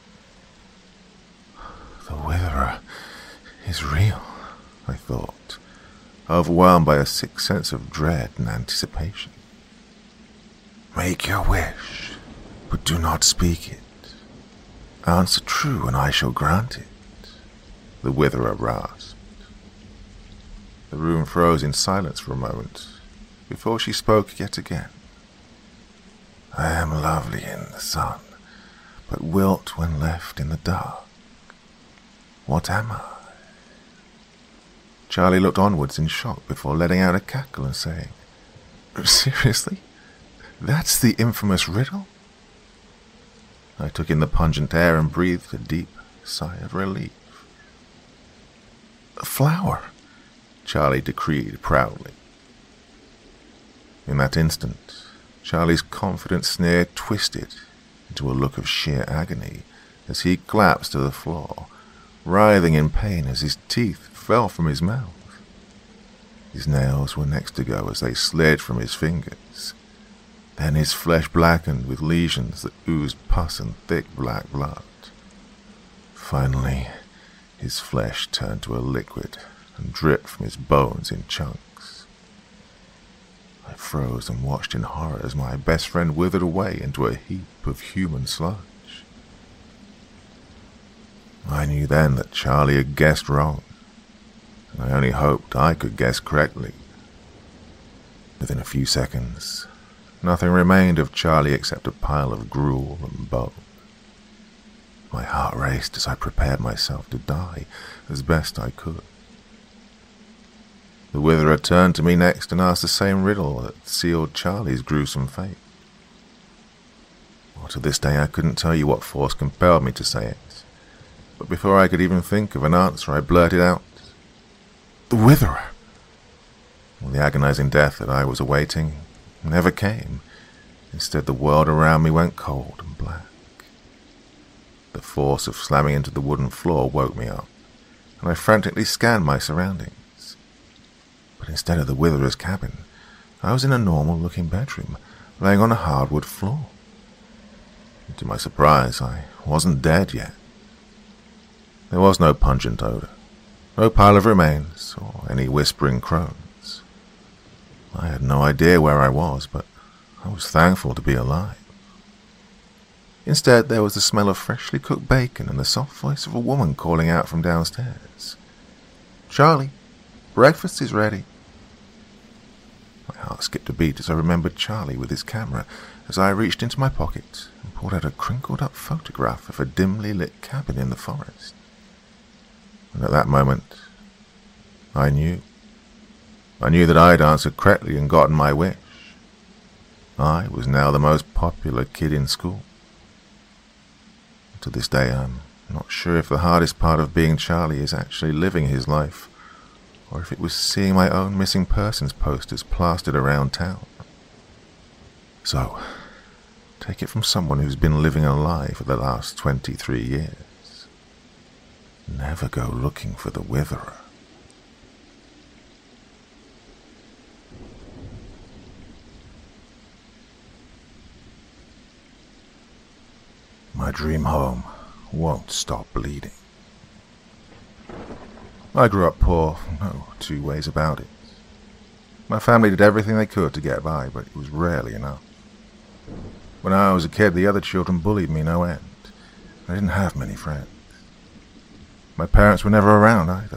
[SPEAKER 1] The Witherer is real, I thought, overwhelmed by a sick sense of dread and anticipation. "Make your wish, but do not speak it. Answer true, and I shall grant it," the Witherer rasped. The room froze in silence for a moment, before she spoke yet again. "I am lovely in the sun, but wilt when left in the dark. What am I?" Charlie looked onwards in shock before letting out a cackle and saying, "Seriously? That's the infamous riddle?" I took in the pungent air and breathed a deep sigh of relief. "A flower," Charlie decreed proudly. In that instant, Charlie's confident sneer twisted into a look of sheer agony as he collapsed to the floor, writhing in pain as his teeth fell from his mouth. His nails were next to go as they slid from his fingers. Then his flesh blackened with lesions that oozed pus and thick black blood. Finally, his flesh turned to a liquid and dripped from his bones in chunks. I froze and watched in horror as my best friend withered away into a heap of human sludge. I knew then that Charlie had guessed wrong, and I only hoped I could guess correctly. Within a few seconds, nothing remained of Charlie except a pile of gruel and bone. My heart raced as I prepared myself to die as best I could. The Witherer turned to me next and asked the same riddle that sealed Charlie's gruesome fate. Well, to this day I couldn't tell you what force compelled me to say it, but before I could even think of an answer I blurted out, "The Witherer!" Well, the agonizing death that I was awaiting never came. Instead, the world around me went cold and black. The force of slamming into the wooden floor woke me up, and I frantically scanned my surroundings. But instead of the Witherer's cabin, I was in a normal-looking bedroom, laying on a hardwood floor. And to my surprise, I wasn't dead yet. There was no pungent odor, no pile of remains, or any whispering crones. I had no idea where I was, but I was thankful to be alive. Instead, there was the smell of freshly cooked bacon and the soft voice of a woman calling out from downstairs. "Charlie, breakfast is ready." My heart skipped a beat as I remembered Charlie with his camera as I reached into my pocket and pulled out a crinkled-up photograph of a dimly lit cabin in the forest. And at that moment, I knew. I knew that I'd answered correctly and gotten my wish. I was now the most popular kid in school. To this day, I'm not sure if the hardest part of being Charlie is actually living his life, or if it was seeing my own missing persons posters plastered around town. So, take it from someone who's been living a lie for the last 23 years. Never go looking for the Witherer. My dream home won't stop bleeding. I grew up poor, no two ways about it. My family did everything they could to get by, but it was rarely enough. When I was a kid, the other children bullied me no end. I didn't have many friends. My parents were never around either,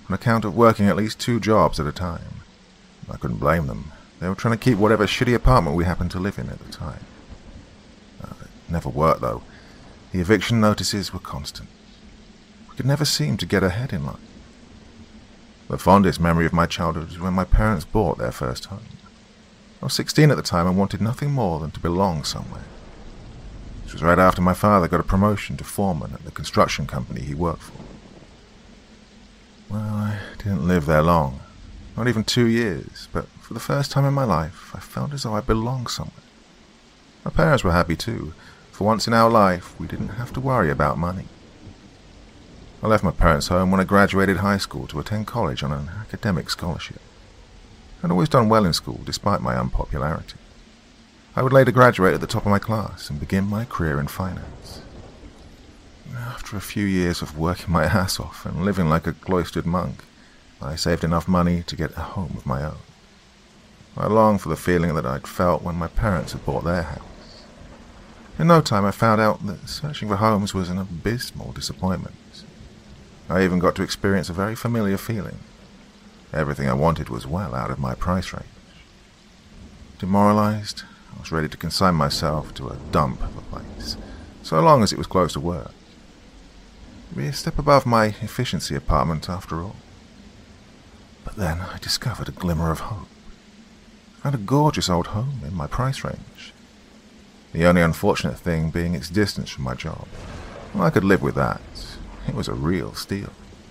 [SPEAKER 1] on account of working at least 2 jobs at a time. I couldn't blame them. They were trying to keep whatever shitty apartment we happened to live in at the time. It never worked, though. The eviction notices were constant. We could never seem to get ahead in life. The fondest memory of my childhood was when my parents bought their first home. I was 16 at the time and wanted nothing more than to belong somewhere. This was right after my father got a promotion to foreman at the construction company he worked for. Well, I didn't live there long, not even 2 years, but for the first time in my life, I felt as though I belonged somewhere. My parents were happy too. For once in our life, we didn't have to worry about money. I left my parents' home when I graduated high school to attend college on an academic scholarship. I'd always done well in school, despite my unpopularity. I would later graduate at the top of my class and begin my career in finance. After a few years of working my ass off and living like a cloistered monk, I saved enough money to get a home of my own. I longed for the feeling that I'd felt when my parents had bought their house. In no time I found out that searching for homes was an abysmal disappointment. I even got to experience a very familiar feeling. Everything I wanted was well out of my price range. Demoralized, I was ready to consign myself to a dump of a place, so long as it was close to work. It'd be a step above my efficiency apartment after all. But then I discovered a glimmer of hope. I found a gorgeous old home in my price range. The only unfortunate thing being its distance from my job. Well, I could live with that. It was a real steal.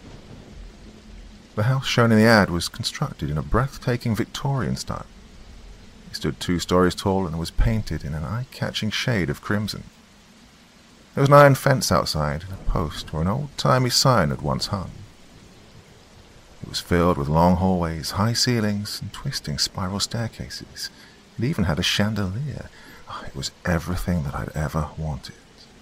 [SPEAKER 1] The house shown in the ad was constructed in a breathtaking Victorian style. It stood 2 stories tall and was painted in an eye-catching shade of crimson. There was an iron fence outside and a post where an old-timey sign had once hung. It was filled with long hallways, high ceilings, and twisting spiral staircases. It even had a chandelier. It was everything that I'd ever wanted.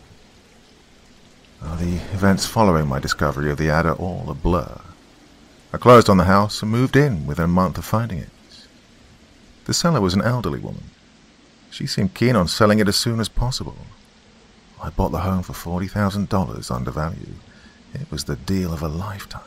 [SPEAKER 1] The events following my discovery of the ad are all a blur. I closed on the house and moved in within a month of finding it. The seller was an elderly woman. She seemed keen on selling it as soon as possible. I bought the home for $40,000 under value. It was the deal of a lifetime.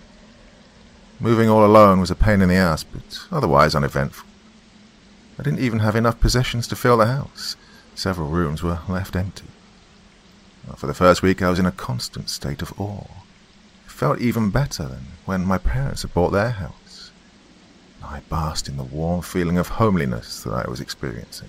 [SPEAKER 1] Moving all alone was a pain in the ass, but otherwise uneventful. I didn't even have enough possessions to fill the house. Several rooms were left empty. For the first week I was in a constant state of awe. It felt even better than when my parents had bought their house. I basked in the warm feeling of homeliness that I was experiencing.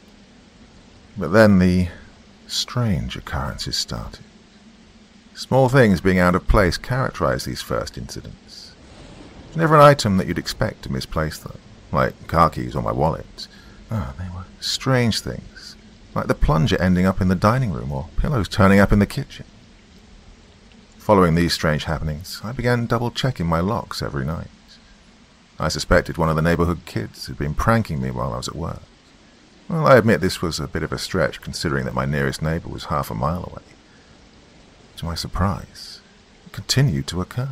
[SPEAKER 1] But then the strange occurrences started. Small things being out of place characterized these first incidents. Never an item that you'd expect to misplace though, like car keys or my wallet. They were strange things, like the plunger ending up in the dining room or pillows turning up in the kitchen. Following these strange happenings, I began double-checking my locks every night. I suspected one of the neighborhood kids had been pranking me while I was at work. Well, I admit this was a bit of a stretch considering that my nearest neighbor was half a mile away. To my surprise, it continued to occur.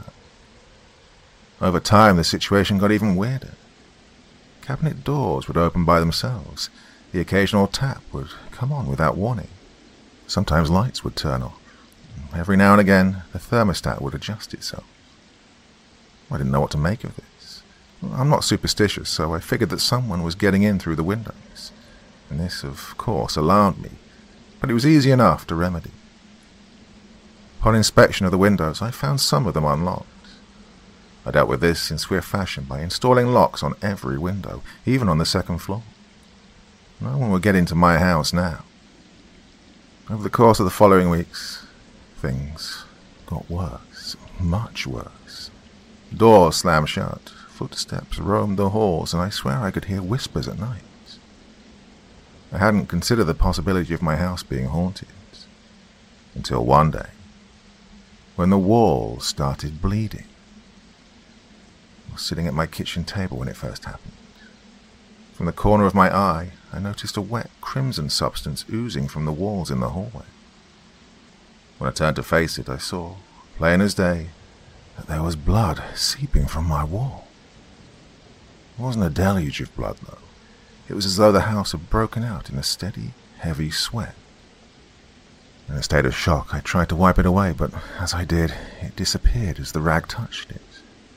[SPEAKER 1] Over time, the situation got even weirder. Cabinet doors would open by themselves. The occasional tap would come on without warning. Sometimes lights would turn off. Every now and again, the thermostat would adjust itself. I didn't know what to make of this. I'm not superstitious, so I figured that someone was getting in through the windows. And this, of course, alarmed me, but it was easy enough to remedy. Upon inspection of the windows, I found some of them unlocked. I dealt with this in swift fashion by installing locks on every window, even on the second floor. No one would get into my house now. Over the course of the following weeks, things got worse, much worse. Doors slammed shut, footsteps roamed the halls, and I swear I could hear whispers at night. I hadn't considered the possibility of my house being haunted, until one day, when the wall started bleeding. I was sitting at my kitchen table when it first happened. From the corner of my eye, I noticed a wet crimson substance oozing from the walls in the hallway. When I turned to face it, I saw, plain as day, that there was blood seeping from my wall. It wasn't a deluge of blood, though. It was as though the house had broken out in a steady, heavy sweat. In a state of shock, I tried to wipe it away, but as I did, it disappeared as the rag touched it.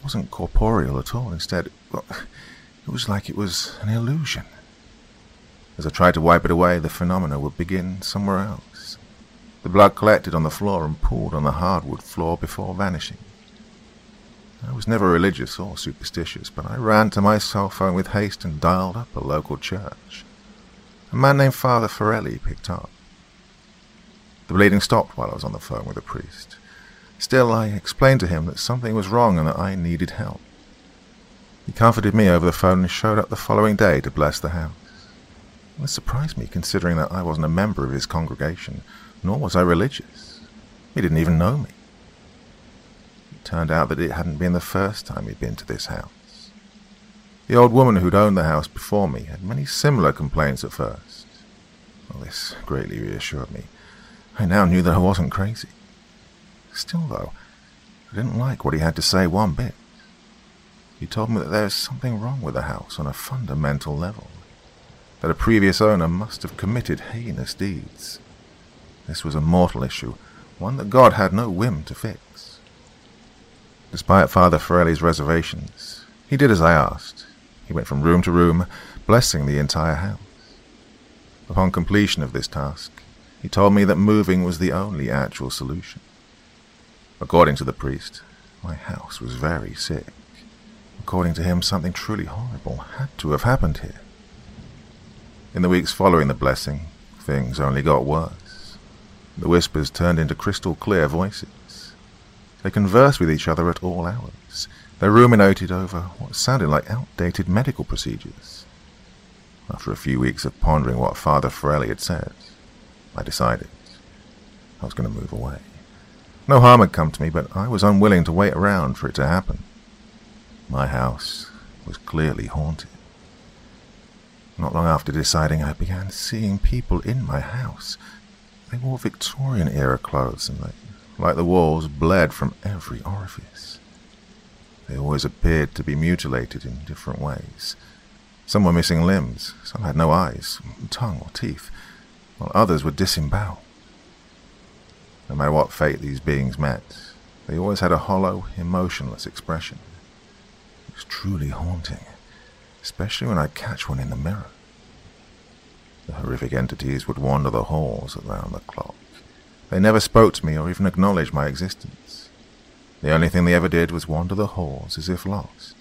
[SPEAKER 1] wasn't corporeal at all. Instead, well, it was like it was an illusion. As I tried to wipe it away, the phenomena would begin somewhere else. The blood collected on the floor and pooled on the hardwood floor before vanishing. I was never religious or superstitious, but I ran to my cell phone with haste and dialed up a local church. A man named Father Forelli picked up. The bleeding stopped while I was on the phone with the priest. Still, I explained to him that something was wrong and that I needed help. He comforted me over the phone and showed up the following day to bless the house. This surprised me, considering that I wasn't a member of his congregation, nor was I religious. He didn't even know me. It turned out that it hadn't been the first time he'd been to this house. The old woman who'd owned the house before me had many similar complaints at first. Well, this greatly reassured me. I now knew that I wasn't crazy. Still, though, I didn't like what he had to say one bit. He told me that there's something wrong with the house on a fundamental level, that a previous owner must have committed heinous deeds. This was a mortal issue, one that God had no whim to fix. Despite Father Forelli's reservations, he did as I asked. He went from room to room, blessing the entire house. Upon completion of this task, he told me that moving was the only actual solution. According to the priest, my house was very sick. According to him, something truly horrible had to have happened here. In the weeks following the blessing, things only got worse. The whispers turned into crystal clear voices. They conversed with each other at all hours. They ruminated over what sounded like outdated medical procedures. After a few weeks of pondering what Father Forelli had said, I decided I was going to move away. No harm had come to me, but I was unwilling to wait around for it to happen. My house was clearly haunted. Not long after deciding, I began seeing people in my house. They wore Victorian-era clothes, and like the walls, bled from every orifice. They always appeared to be mutilated in different ways. Some were missing limbs, some had no eyes, tongue or teeth, while others were disemboweled. No matter what fate these beings met, they always had a hollow, emotionless expression. It was truly haunting, especially when I'd catch one in the mirror. The horrific entities would wander the halls around the clock. They never spoke to me or even acknowledged my existence. The only thing they ever did was wander the halls as if lost.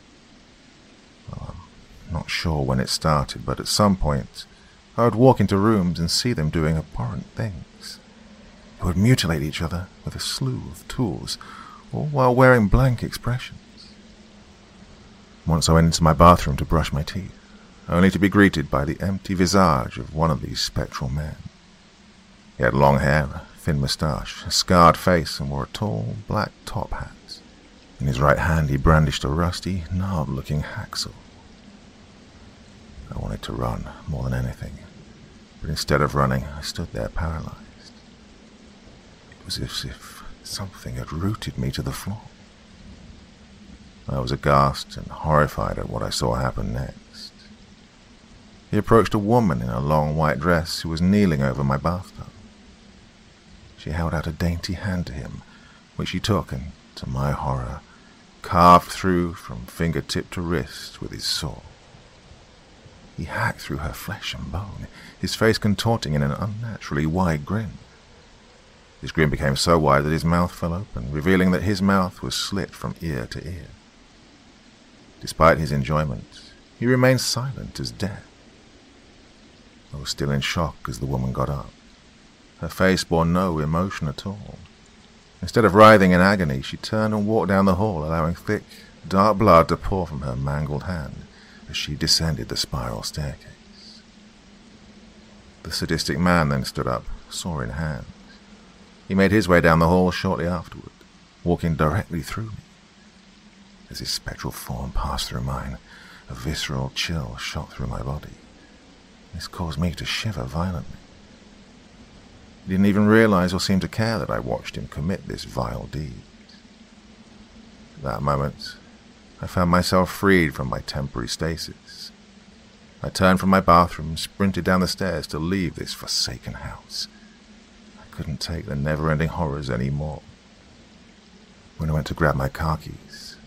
[SPEAKER 1] Well, I'm not sure when it started, but at some point, I would walk into rooms and see them doing abhorrent things. They would mutilate each other with a slew of tools, all while wearing blank expressions. Once I went into my bathroom to brush my teeth, only to be greeted by the empty visage of one of these spectral men. He had long hair, a thin moustache, a scarred face, and wore a tall, black top hat. In his right hand he brandished a rusty, gnarled-looking hacksaw. I wanted to run more than anything, but instead of running, I stood there paralyzed. It was as if something had rooted me to the floor. I was aghast and horrified at what I saw happen next. He approached a woman in a long white dress who was kneeling over my bathtub. She held out a dainty hand to him, which he took and, to my horror, carved through from fingertip to wrist with his saw. He hacked through her flesh and bone, his face contorting in an unnaturally wide grin. His grin became so wide that his mouth fell open, revealing that his mouth was slit from ear to ear. Despite his enjoyment, he remained silent as death. I was still in shock as the woman got up. Her face bore no emotion at all. Instead of writhing in agony, she turned and walked down the hall, allowing thick, dark blood to pour from her mangled hand as she descended the spiral staircase. The sadistic man then stood up, saw in hand. He made his way down the hall shortly afterward, walking directly through me. As his spectral form passed through mine, a visceral chill shot through my body. This caused me to shiver violently. He didn't even realize or seem to care that I watched him commit this vile deed. At that moment, I found myself freed from my temporary stasis. I turned from my bathroom and sprinted down the stairs to leave this forsaken house. I couldn't take the never-ending horrors anymore. When I went to grab my car keys,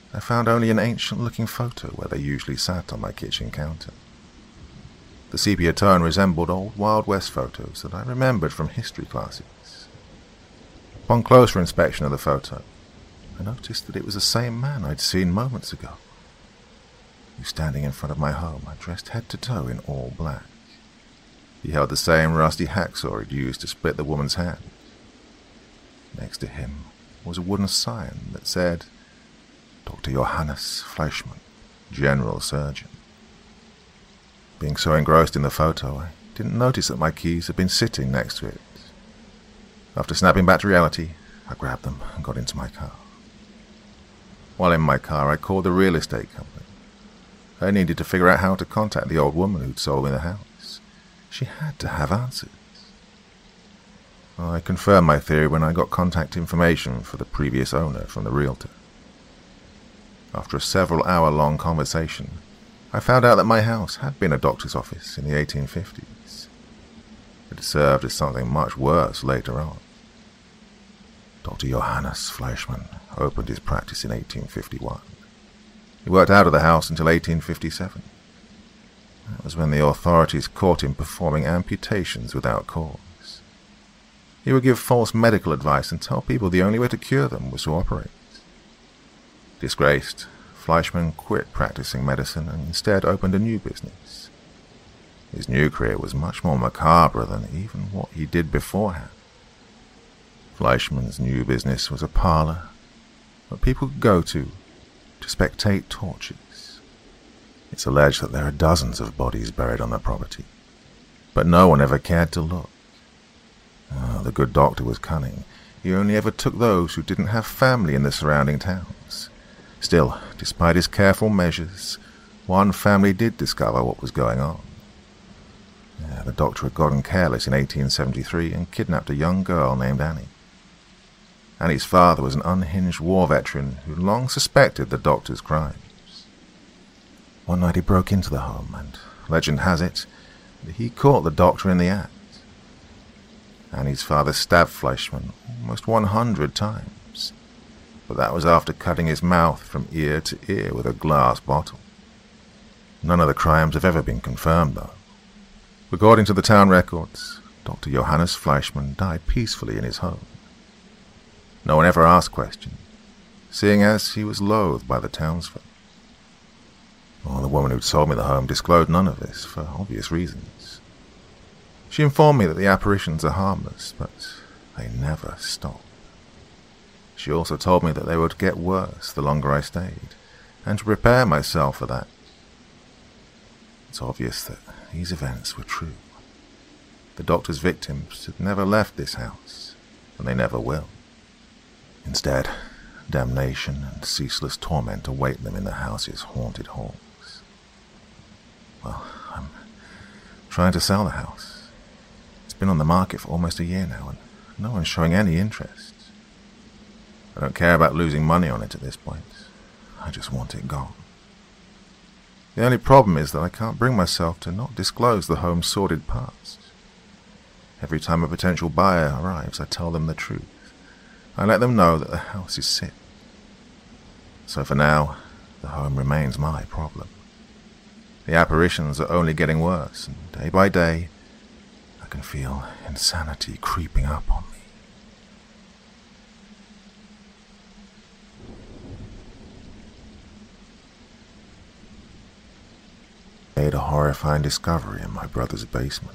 [SPEAKER 1] I found only an ancient-looking photo where they usually sat on my kitchen counter. The sepia tone resembled old Wild West photos that I remembered from history classes. Upon closer inspection of the photo, I noticed that it was the same man I'd seen moments ago. He was standing in front of my home, dressed head to toe in all black. He held the same rusty hacksaw he'd used to split the woman's hand. Next to him was a wooden sign that said, Dr. Johannes Fleischmann, General Surgeon. Being so engrossed in the photo, I didn't notice that my keys had been sitting next to it. After snapping back to reality, I grabbed them and got into my car. While in my car, I called the real estate company. I needed to figure out how to contact the old woman who'd sold me the house. She had to have answers. I confirmed my theory when I got contact information for the previous owner from the realtor. After a several-hour-long conversation, I found out that my house had been a doctor's office in the 1850s. It served as something much worse later on. Dr. Johannes Fleischmann opened his practice in 1851. He worked out of the house until 1857. That was when the authorities caught him performing amputations without cause. He would give false medical advice and tell people the only way to cure them was to operate. Disgraced, Fleischmann quit practicing medicine and instead opened a new business. His new career was much more macabre than even what he did beforehand. Fleischmann's new business was a parlor where people could go to spectate tortures. It's alleged that there are dozens of bodies buried on the property, but no one ever cared to look. The good doctor was cunning. He only ever took those who didn't have family in the surrounding towns. Still, despite his careful measures, one family did discover what was going on. The doctor had gotten careless in 1873 and kidnapped a young girl named Annie. Annie's father was an unhinged war veteran who long suspected the doctor's crimes. One night he broke into the home, and legend has it that he caught the doctor in the act. Annie's father stabbed Fleischmann almost 100 times, but that was after cutting his mouth from ear to ear with a glass bottle. None of the crimes have ever been confirmed, though. According to the town records, Dr. Johannes Fleischmann died peacefully in his home. No one ever asked questions, seeing as he was loathed by the townsfolk. The woman who'd sold me the home disclosed none of this, for obvious reasons. She informed me that the apparitions are harmless, but they never stop. She also told me that they would get worse the longer I stayed, and to prepare myself for that. It's obvious that these events were true. The doctor's victims had never left this house, and they never will. Instead, damnation and ceaseless torment await them in the house's haunted halls. Well, I'm trying to sell the house. It's been on the market for almost a year now, and no one's showing any interest. I don't care about losing money on it at this point. I just want it gone. The only problem is that I can't bring myself to not disclose the home's sordid past. Every time a potential buyer arrives, I tell them the truth. I let them know that the house is sick. So for now, the home remains my problem. The apparitions are only getting worse, and day by day, I can feel insanity creeping up on me. I made a horrifying discovery in my brother's basement.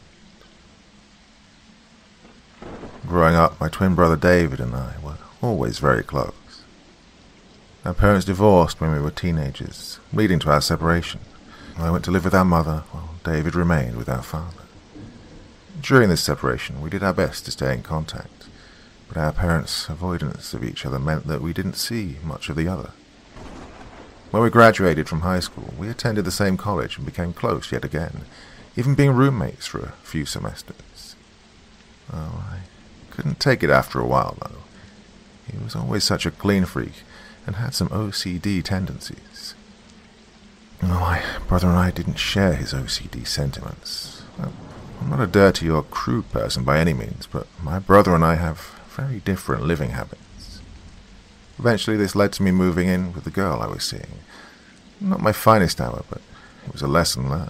[SPEAKER 1] Growing up, my twin brother David and I were always very close. Our parents divorced when we were teenagers, leading to our separation. I went to live with our mother, while David remained with our father. During this separation, we did our best to stay in contact, but our parents' avoidance of each other meant that we didn't see much of the other. When we graduated from high school, we attended the same college and became close yet again, even being roommates for a few semesters. I couldn't take it after a while, though. He was always such a clean freak and had some OCD tendencies. My brother and I didn't share his OCD sentiments. I'm not a dirty or crude person by any means, but my brother and I have very different living habits. Eventually this led to me moving in with the girl I was seeing. Not my finest hour, but it was a lesson learned.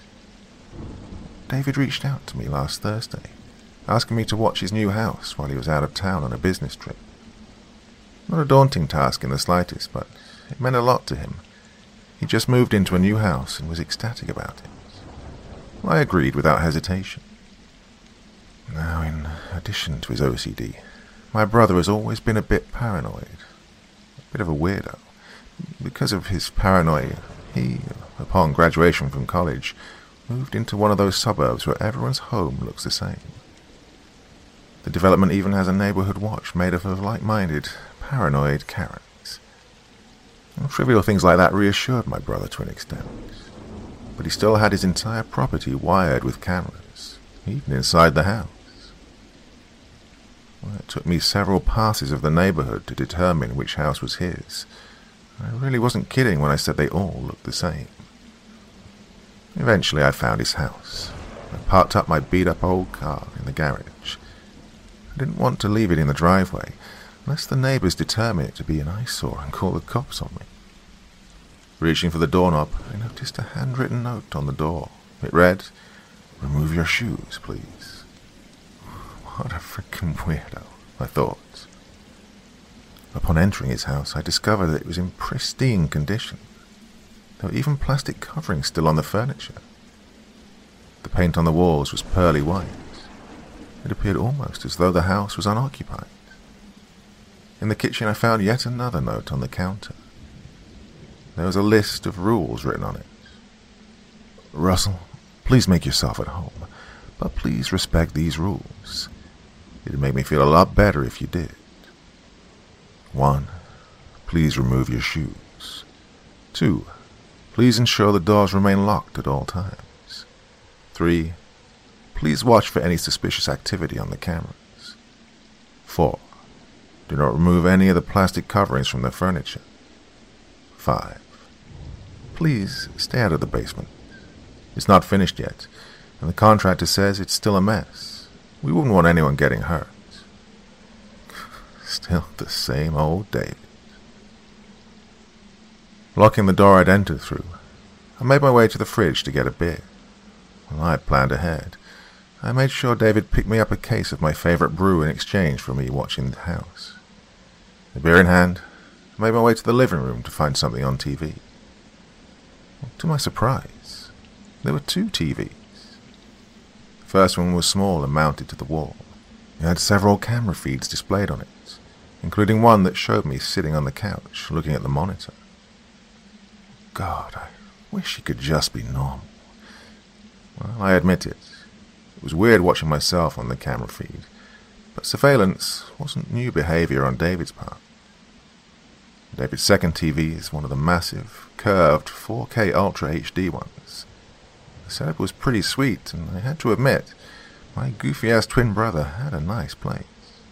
[SPEAKER 1] David reached out to me last Thursday, asking me to watch his new house while he was out of town on a business trip. Not a daunting task in the slightest, but it meant a lot to him. He just moved into a new house and was ecstatic about it. I agreed without hesitation. Now, in addition to his OCD, my brother has always been a bit paranoid, a bit of a weirdo. Because of his paranoia, he, upon graduation from college, moved into one of those suburbs where everyone's home looks the same. The development even has a neighborhood watch made up of like-minded, paranoid Karens. Trivial things like that reassured my brother to an extent, but he still had his entire property wired with cameras, even inside the house. Well, it took me several passes of the neighborhood to determine which house was his. I really wasn't kidding when I said they all looked the same. Eventually I found his house. I parked up my beat-up old car in the garage. I didn't want to leave it in the driveway, lest the neighbors determine it to be an eyesore and call the cops on me. Reaching for the doorknob, I noticed a handwritten note on the door. It read, "Remove your shoes, please." What a freaking weirdo, I thought. Upon entering his house, I discovered that it was in pristine condition. There were even plastic coverings still on the furniture. The paint on the walls was pearly white. It appeared almost as though the house was unoccupied. In the kitchen I found yet another note on the counter. There was a list of rules written on it. "Russell, please make yourself at home, but please respect these rules. It'd make me feel a lot better if you did. 1. Please remove your shoes. 2. Please ensure the doors remain locked at all times. 3. Please watch for any suspicious activity on the cameras. 4. Do not remove any of the plastic coverings from the furniture. 5. Please stay out of the basement. It's not finished yet, and the contractor says it's still a mess. We wouldn't want anyone getting hurt." Still the same old David. Locking the door I'd entered through, I made my way to the fridge to get a beer. Well, I had planned ahead. I made sure David picked me up a case of my favorite brew in exchange for me watching the house. The beer in hand, I made my way to the living room to find something on TV. To my surprise, there were 2 TVs. The first one was small and mounted to the wall. It had several camera feeds displayed on it, including one that showed me sitting on the couch looking at the monitor. God, I wish he could just be normal. Well, I admit it. It was weird watching myself on the camera feed, but surveillance wasn't new behavior on David's part. David's second TV is one of the massive, curved 4K Ultra HD ones. The setup was pretty sweet, and I had to admit, my goofy-ass twin brother had a nice place.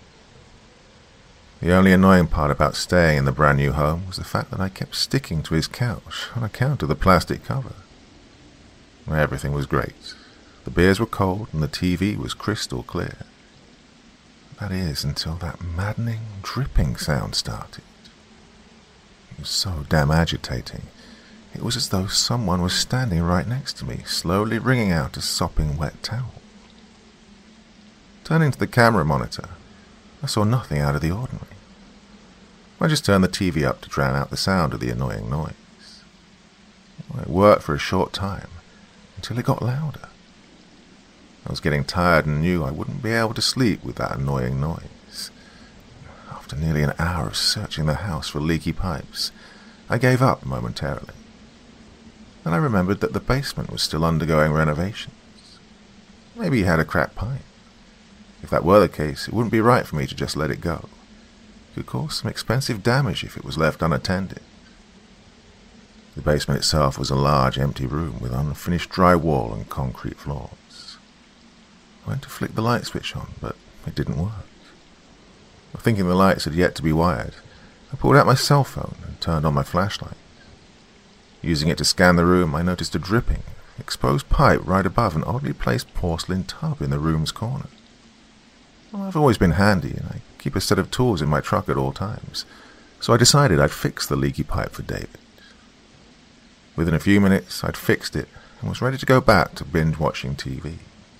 [SPEAKER 1] The only annoying part about staying in the brand new home was the fact that I kept sticking to his couch on account of the plastic cover. Everything was great. The beers were cold and the TV was crystal clear. That is, until that maddening, dripping sound started. It was so damn agitating. It was as though someone was standing right next to me, slowly wringing out a sopping wet towel. Turning to the camera monitor, I saw nothing out of the ordinary. I just turned the TV up to drown out the sound of the annoying noise. It worked for a short time, until it got louder. I was getting tired and knew I wouldn't be able to sleep with that annoying noise. After nearly an hour of searching the house for leaky pipes, I gave up momentarily. Then I remembered that the basement was still undergoing renovations. Maybe he had a cracked pipe. If that were the case, it wouldn't be right for me to just let it go. It could cause some expensive damage if it was left unattended. The basement itself was a large, empty room with unfinished drywall and concrete floors. I went to flick the light switch on, but it didn't work. Thinking the lights had yet to be wired, I pulled out my cell phone and turned on my flashlight. Using it to scan the room, I noticed a dripping, exposed pipe right above an oddly placed porcelain tub in the room's corner. Well, I've always been handy, and I keep a set of tools in my truck at all times, So I decided I'd fix the leaky pipe for David. Within a few minutes, I'd fixed it and was ready to go back to binge watching TV.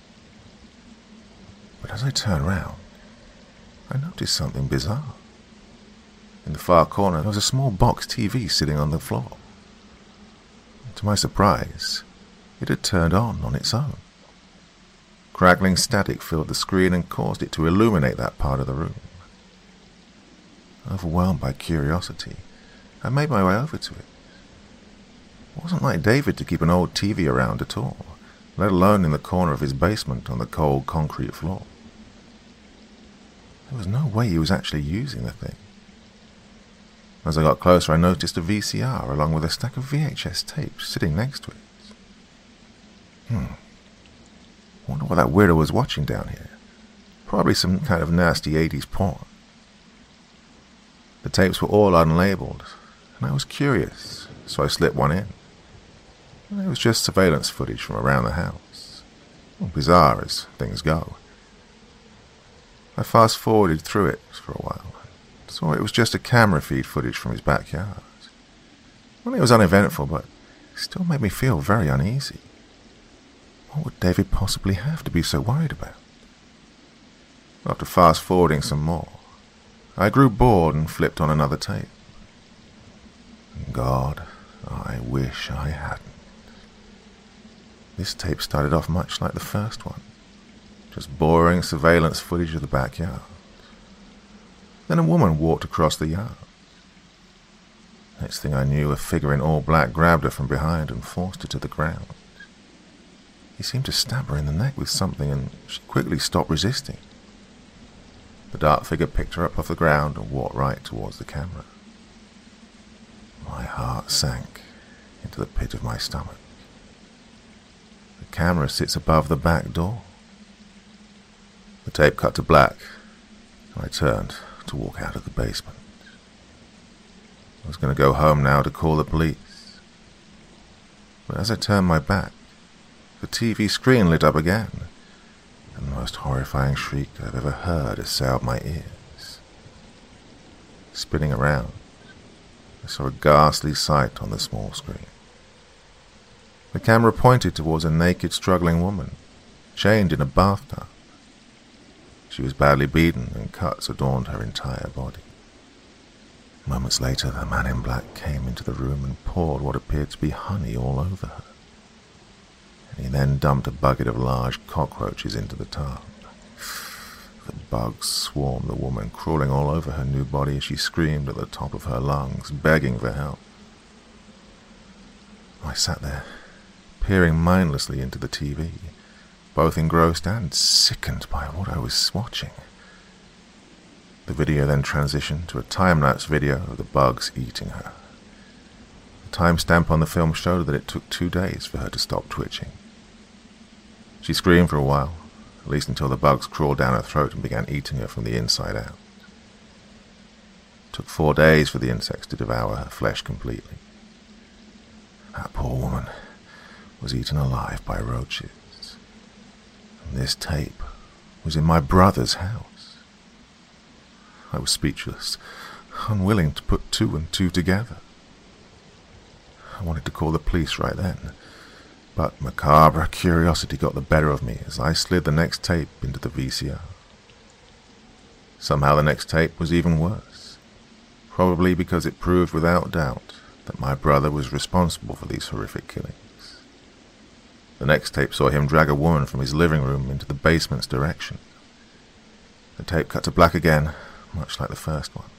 [SPEAKER 1] But as I turned round, I noticed something bizarre. In the far corner, there was a small box TV sitting on the floor. To my surprise, it had turned on its own. Crackling static filled the screen and caused it to illuminate that part of the room. Overwhelmed by curiosity, I made my way over to it. It wasn't like David to keep an old TV around at all, let alone in the corner of his basement on the cold concrete floor. There was no way he was actually using the thing. As I got closer, I noticed a VCR along with a stack of VHS tapes sitting next to it. Wonder what that weirdo was watching down here. Probably some kind of nasty 80s porn. The tapes were all unlabeled, and I was curious, so I slipped one in. It was just surveillance footage from around the house. Bizarre as things go. I fast-forwarded through it for a while. Saw it was just a camera feed footage from his backyard. Well, it was uneventful, but it still made me feel very uneasy. What would David possibly have to be so worried about? After fast-forwarding some more, I grew bored and flipped on another tape. God, I wish I hadn't. This tape started off much like the first one, just boring surveillance footage of the backyard. Then a woman walked across the yard. Next thing I knew, a figure in all black grabbed her from behind and forced her to the ground. He seemed to stab her in the neck with something, and she quickly stopped resisting. The dark figure picked her up off the ground and walked right towards the camera. My heart sank into the pit of my stomach. The camera sits above the back door. The tape cut to black, and I turned to walk out of the basement. I was going to go home now to call the police. But as I turned my back, the TV screen lit up again, and the most horrifying shriek I've ever heard assailed my ears. Spinning around, I saw a ghastly sight on the small screen. The camera pointed towards a naked, struggling woman, chained in a bathtub. She was badly beaten, and cuts adorned her entire body. Moments later, the man in black came into the room and poured what appeared to be honey all over her. And he then dumped a bucket of large cockroaches into the tub. The bugs swarmed the woman, crawling all over her new body as she screamed at the top of her lungs, begging for help. I sat there, peering mindlessly into the TV, both engrossed and sickened by what I was watching. The video then transitioned to a time-lapse video of the bugs eating her. The timestamp on the film showed that it took 2 days for her to stop twitching. She screamed for a while, at least until the bugs crawled down her throat and began eating her from the inside out. It took 4 days for the insects to devour her flesh completely. That poor woman was eaten alive by roaches. This tape was in my brother's house. I was speechless, unwilling to put 2 and 2 together. I wanted to call the police right then, but macabre curiosity got the better of me as I slid the next tape into the VCR. Somehow the next tape was even worse, probably because it proved without doubt that my brother was responsible for these horrific killings. The next tape saw him drag a woman from his living room into the basement's direction. The tape cut to black again, much like the first one.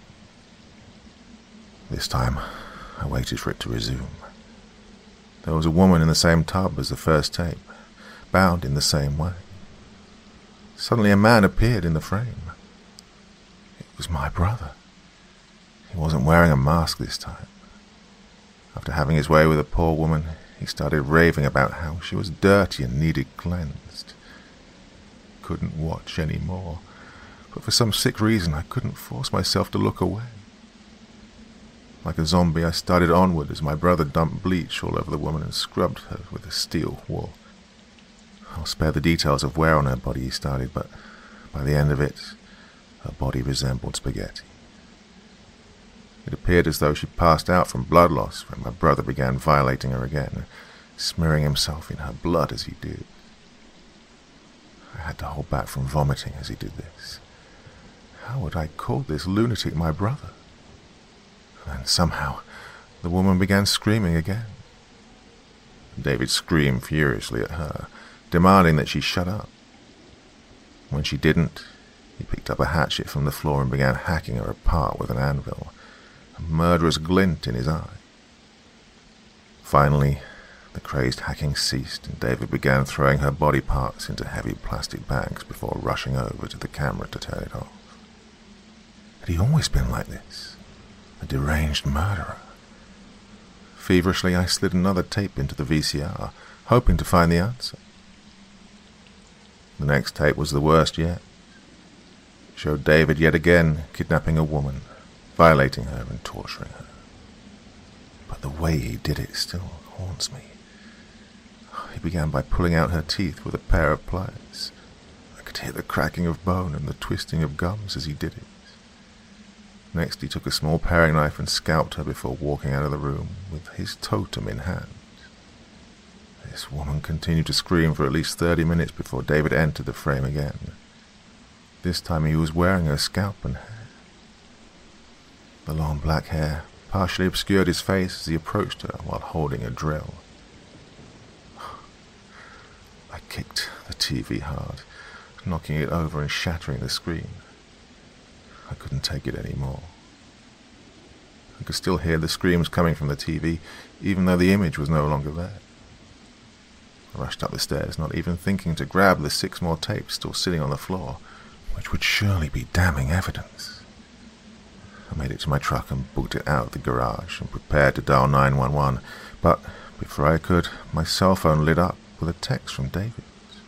[SPEAKER 1] This time, I waited for it to resume. There was a woman in the same tub as the first tape, bound in the same way. Suddenly a man appeared in the frame. It was my brother. He wasn't wearing a mask this time. After having his way with a poor woman, he started raving about how she was dirty and needed cleansed. Couldn't watch any more, but for some sick reason I couldn't force myself to look away. Like a zombie, I started onward as my brother dumped bleach all over the woman and scrubbed her with a steel wool. I'll spare the details of where on her body he started, but by the end of it, her body resembled spaghetti. It appeared as though she passed out from blood loss when my brother began violating her again, smearing himself in her blood as he did. I had to hold back from vomiting as he did this. How would I call this lunatic my brother? And somehow, the woman began screaming again. David screamed furiously at her, demanding that she shut up. When she didn't, he picked up a hatchet from the floor and began hacking her apart with an anvil, a murderous glint in his eye. Finally, the crazed hacking ceased, and David began throwing her body parts into heavy plastic bags before rushing over to the camera to turn it off. Had he always been like this? A deranged murderer? Feverishly, I slid another tape into the VCR, hoping to find the answer. The next tape was the worst yet. It showed David yet again kidnapping a woman, violating her and torturing her. But the way he did it still haunts me. He began by pulling out her teeth with a pair of pliers. I could hear the cracking of bone and the twisting of gums as he did it. Next, he took a small paring knife and scalped her before walking out of the room with his totem in hand. This woman continued to scream for at least 30 minutes before David entered the frame again. This time he was wearing her scalp and hair. The long black hair partially obscured his face as he approached her while holding a drill. I kicked the TV hard, knocking it over and shattering the screen. I couldn't take it anymore. I could still hear the screams coming from the TV, even though the image was no longer there. I rushed up the stairs, not even thinking to grab the 6 more tapes still sitting on the floor, which would surely be damning evidence. I made it to my truck and booked it out of the garage and prepared to dial 911, but before I could, my cell phone lit up with a text from David.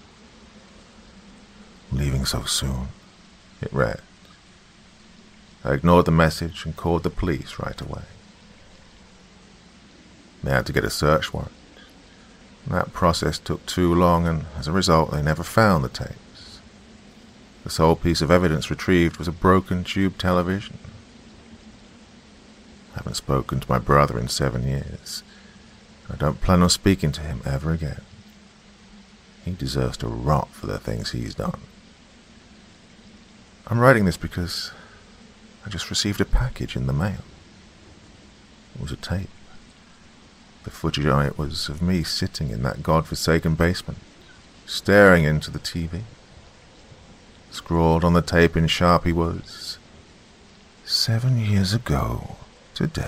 [SPEAKER 1] "Leaving so soon," it read. I ignored the message and called the police right away. They had to get a search warrant. That process took too long, and as a result, they never found the tapes. The sole piece of evidence retrieved was a broken tube television. I haven't spoken to my brother in 7 years. I don't plan on speaking to him ever again. He deserves to rot for the things he's done. I'm writing this because I just received a package in the mail. It was a tape. The footage on it was of me sitting in that godforsaken basement, staring into the TV. Scrawled on the tape in Sharpie was, 7 years ago today.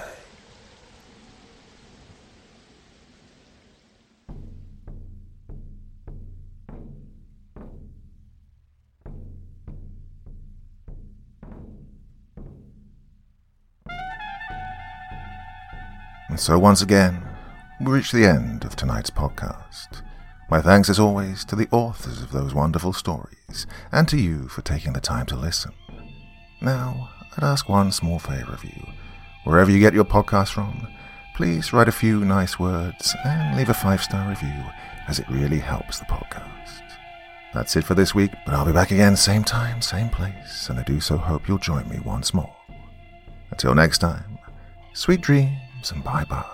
[SPEAKER 1] And so once again, we reach the end of tonight's podcast. My thanks as always to the authors of those wonderful stories, and to you for taking the time to listen. Now, I'd ask one small favor of you. Wherever you get your podcast from, please write a few nice words and leave a 5-star review, as it really helps the podcast. That's it for this week, but I'll be back again same time, same place, and I do so hope you'll join me once more. Until next time, sweet dreams and bye-bye.